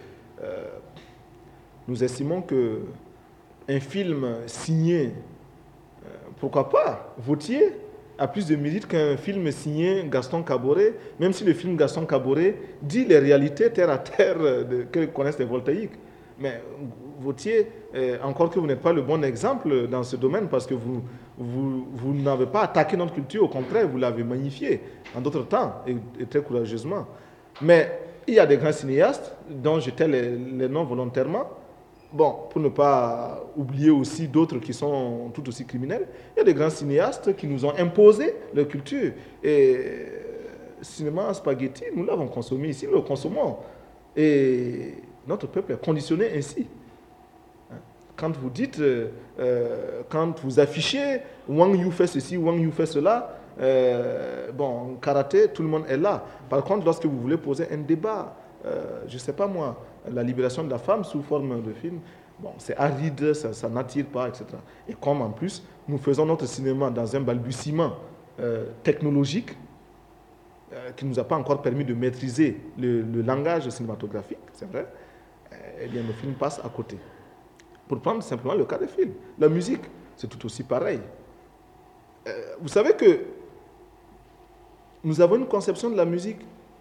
un film signé, pourquoi pas, Vautier a plus de mérite qu'un film signé Gaston Caboret, même si le film Gaston Caboret dit les réalités terre à terre que connaissent les voltaïques. Mais Vautier, encore que vous n'êtes pas le bon exemple dans ce domaine parce que vous n'avez pas attaqué notre culture, au contraire, vous l'avez magnifiée en d'autres temps et très courageusement. Mais il y a des grands cinéastes dont je tais les noms volontairement. Bon, pour ne pas oublier aussi d'autres qui sont tout aussi criminels, il y a des grands cinéastes qui nous ont imposé leur culture. Et cinéma spaghetti, nous l'avons consommé ici, nous le consommons. Et notre peuple est conditionné ainsi. Quand vous dites, quand vous affichez Wang Yu fait ceci, Wang Yu fait cela, bon, karaté, tout le monde est là. Par contre, lorsque vous voulez poser un débat, je ne sais pas moi, la libération de la femme sous forme de film, bon, c'est aride, ça n'attire pas, etc. Et comme en plus, nous faisons notre cinéma dans un balbutiement technologique qui ne nous a pas encore permis de maîtriser le langage cinématographique, c'est vrai, eh bien nos films passent à côté. Pour prendre simplement le cas des films. La musique, c'est tout aussi pareil. Vous savez que nous avons une conception de la musique,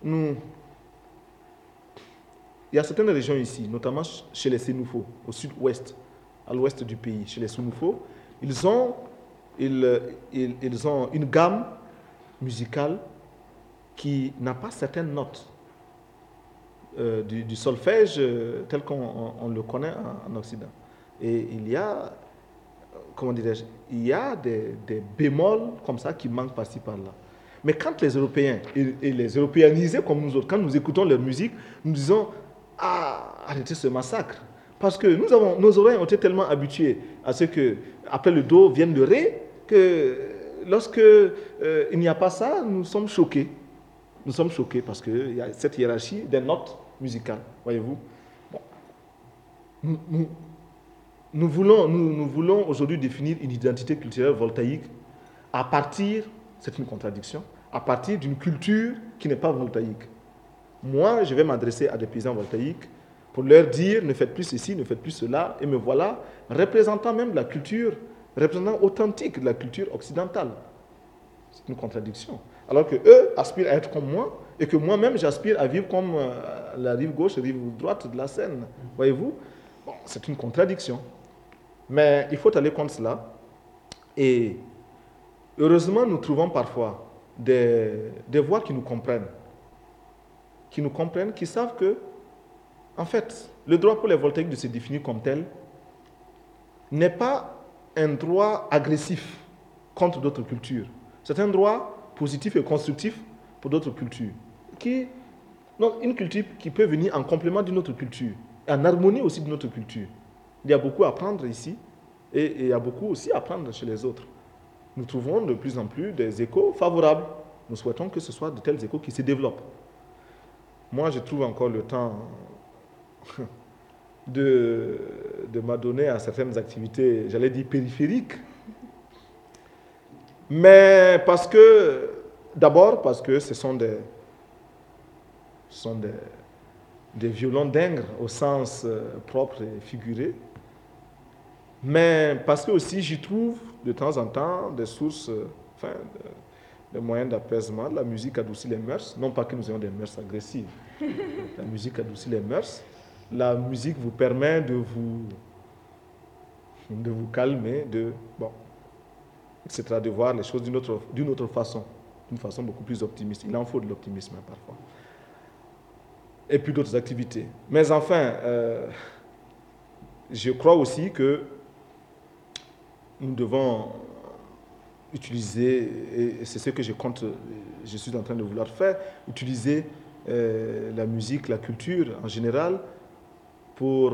il y a certaines régions ici, notamment chez les Sénoufos, au sud-ouest, à l'ouest du pays, chez les Sénoufos, ils ont une gamme musicale qui n'a pas certaines notes du solfège tel qu'on le connaît en Occident. Et il y a, comment dirais-je, il y a des bémols comme ça qui manquent par-ci par-là. Mais quand les Européens, et les européanisés comme nous autres, quand nous écoutons leur musique, nous disons « Ah, arrêtez ce massacre !» Parce que nos oreilles ont été tellement habituées à ce que, après le do, vienne le ré, que lorsque il n'y a pas ça, nous sommes choqués. Nous sommes choqués parce qu'il y a cette hiérarchie des notes musicales, voyez-vous. Bon. Nous voulons aujourd'hui définir une identité culturelle voltaïque à partir, c'est une contradiction, à partir d'une culture qui n'est pas voltaïque. Moi, je vais m'adresser à des paysans voltaïques pour leur dire ne faites plus ceci, ne faites plus cela, et me voilà représentant même de la culture, représentant authentique de la culture occidentale. C'est une contradiction. Alors que eux aspirent à être comme moi, et que moi-même j'aspire à vivre comme la rive gauche et la rive droite de la Seine. Voyez-vous? Bon, c'est une contradiction. Mais il faut aller contre cela. Et heureusement, nous trouvons parfois des voix qui nous comprennent, qui savent que, en fait, le droit pour les voltaïques de se définir comme tel n'est pas un droit agressif contre d'autres cultures. C'est un droit positif et constructif pour d'autres cultures. Donc, une culture qui peut venir en complément d'une autre culture, en harmonie aussi d'une autre culture. Il y a beaucoup à apprendre ici, et il y a beaucoup aussi à apprendre chez les autres. Nous trouvons de plus en plus des échos favorables. Nous souhaitons que ce soit de tels échos qui se développent. Moi, je trouve encore le temps de m'adonner à certaines activités, j'allais dire périphériques. Mais d'abord parce que ce sont des violons d'Ingres au sens propre et figuré. Mais parce que aussi j'y trouve de temps en temps des sources, des moyens d'apaisement. La musique adoucit les mœurs, non pas que nous ayons des mœurs agressives. La musique adoucit les mœurs. La musique vous permet de vous calmer, etc., de voir les choses d'une autre façon, d'une façon beaucoup plus optimiste. Il en faut de l'optimisme parfois. Et puis d'autres activités. Mais enfin, je crois aussi que nous devons utiliser, et c'est ce que je suis en train de vouloir faire, utiliser la musique, la culture en général pour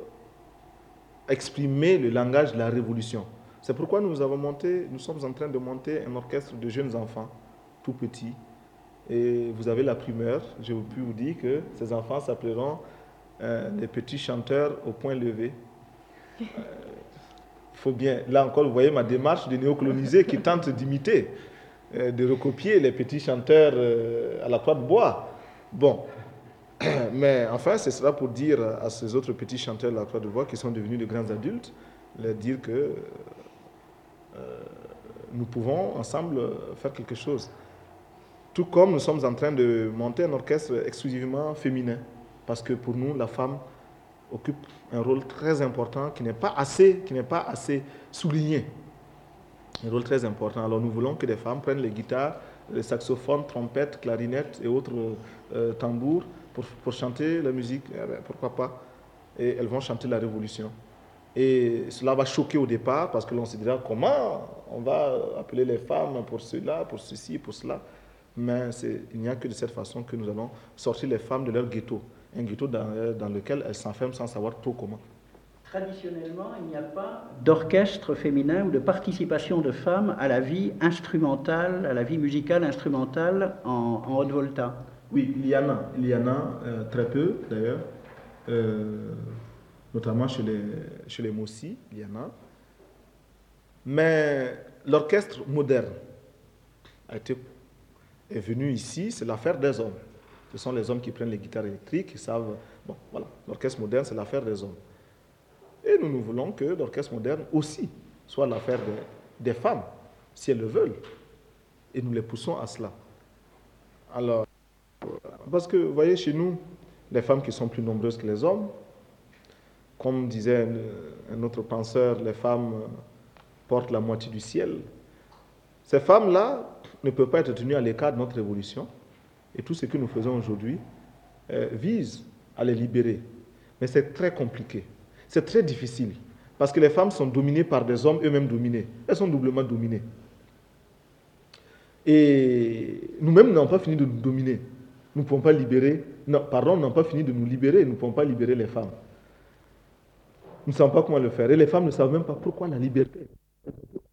exprimer le langage de la révolution. C'est pourquoi nous sommes en train de monter un orchestre de jeunes enfants, tout petits. Et vous avez la primeur, je peux vous dire que ces enfants s'appelleront les petits chanteurs au point levé. Faut bien, là encore, vous voyez ma démarche de néocoloniser qui tente d'imiter, de recopier les petits chanteurs à la croix de bois. Bon, mais enfin, ce sera pour dire à ces autres petits chanteurs à la croix de bois qui sont devenus de grands adultes, leur dire que nous pouvons ensemble faire quelque chose. Tout comme nous sommes en train de monter un orchestre exclusivement féminin, parce que pour nous, la femme occupe un rôle très important qui n'est pas assez souligné. Un rôle très important. Alors nous voulons que les femmes prennent les guitares, les saxophones, trompettes, clarinettes et autres tambours pour chanter la musique. Pourquoi pas? Et elles vont chanter la révolution. Et cela va choquer au départ parce que l'on se dira comment on va appeler les femmes pour cela, pour ceci, pour cela. Mais il n'y a que de cette façon que nous allons sortir les femmes de leur ghetto. Un ghetto dans lequel elles s'enferment sans savoir trop comment. Traditionnellement, il n'y a pas d'orchestre féminin ou de participation de femmes à la vie instrumentale, à la vie musicale instrumentale en Haute-Volta. Oui, il y en a très peu d'ailleurs, notamment chez les Mossi, il y en a. Mais l'orchestre moderne est venu ici, c'est l'affaire des hommes. Ce sont les hommes qui prennent les guitares électriques, qui savent... Bon, voilà, l'orchestre moderne, c'est l'affaire des hommes. Et nous voulons que l'orchestre moderne aussi soit l'affaire des femmes, si elles le veulent. Et nous les poussons à cela. Alors, parce que, vous voyez, chez nous, les femmes qui sont plus nombreuses que les hommes, comme disait un autre penseur, les femmes portent la moitié du ciel. Ces femmes-là ne peuvent pas être tenues à l'écart de notre révolution. Et tout ce que nous faisons aujourd'hui vise à les libérer. Mais c'est très compliqué. C'est très difficile. Parce que les femmes sont dominées par des hommes eux-mêmes dominés. Elles sont doublement dominées. Et nous-mêmes n'avons pas fini de nous dominer. Nous ne pouvons pas libérer... Non, pardon, nous n'avons pas fini de nous libérer. Nous ne pouvons pas libérer les femmes. Nous ne savons pas comment le faire. Et les femmes ne savent même pas pourquoi la liberté.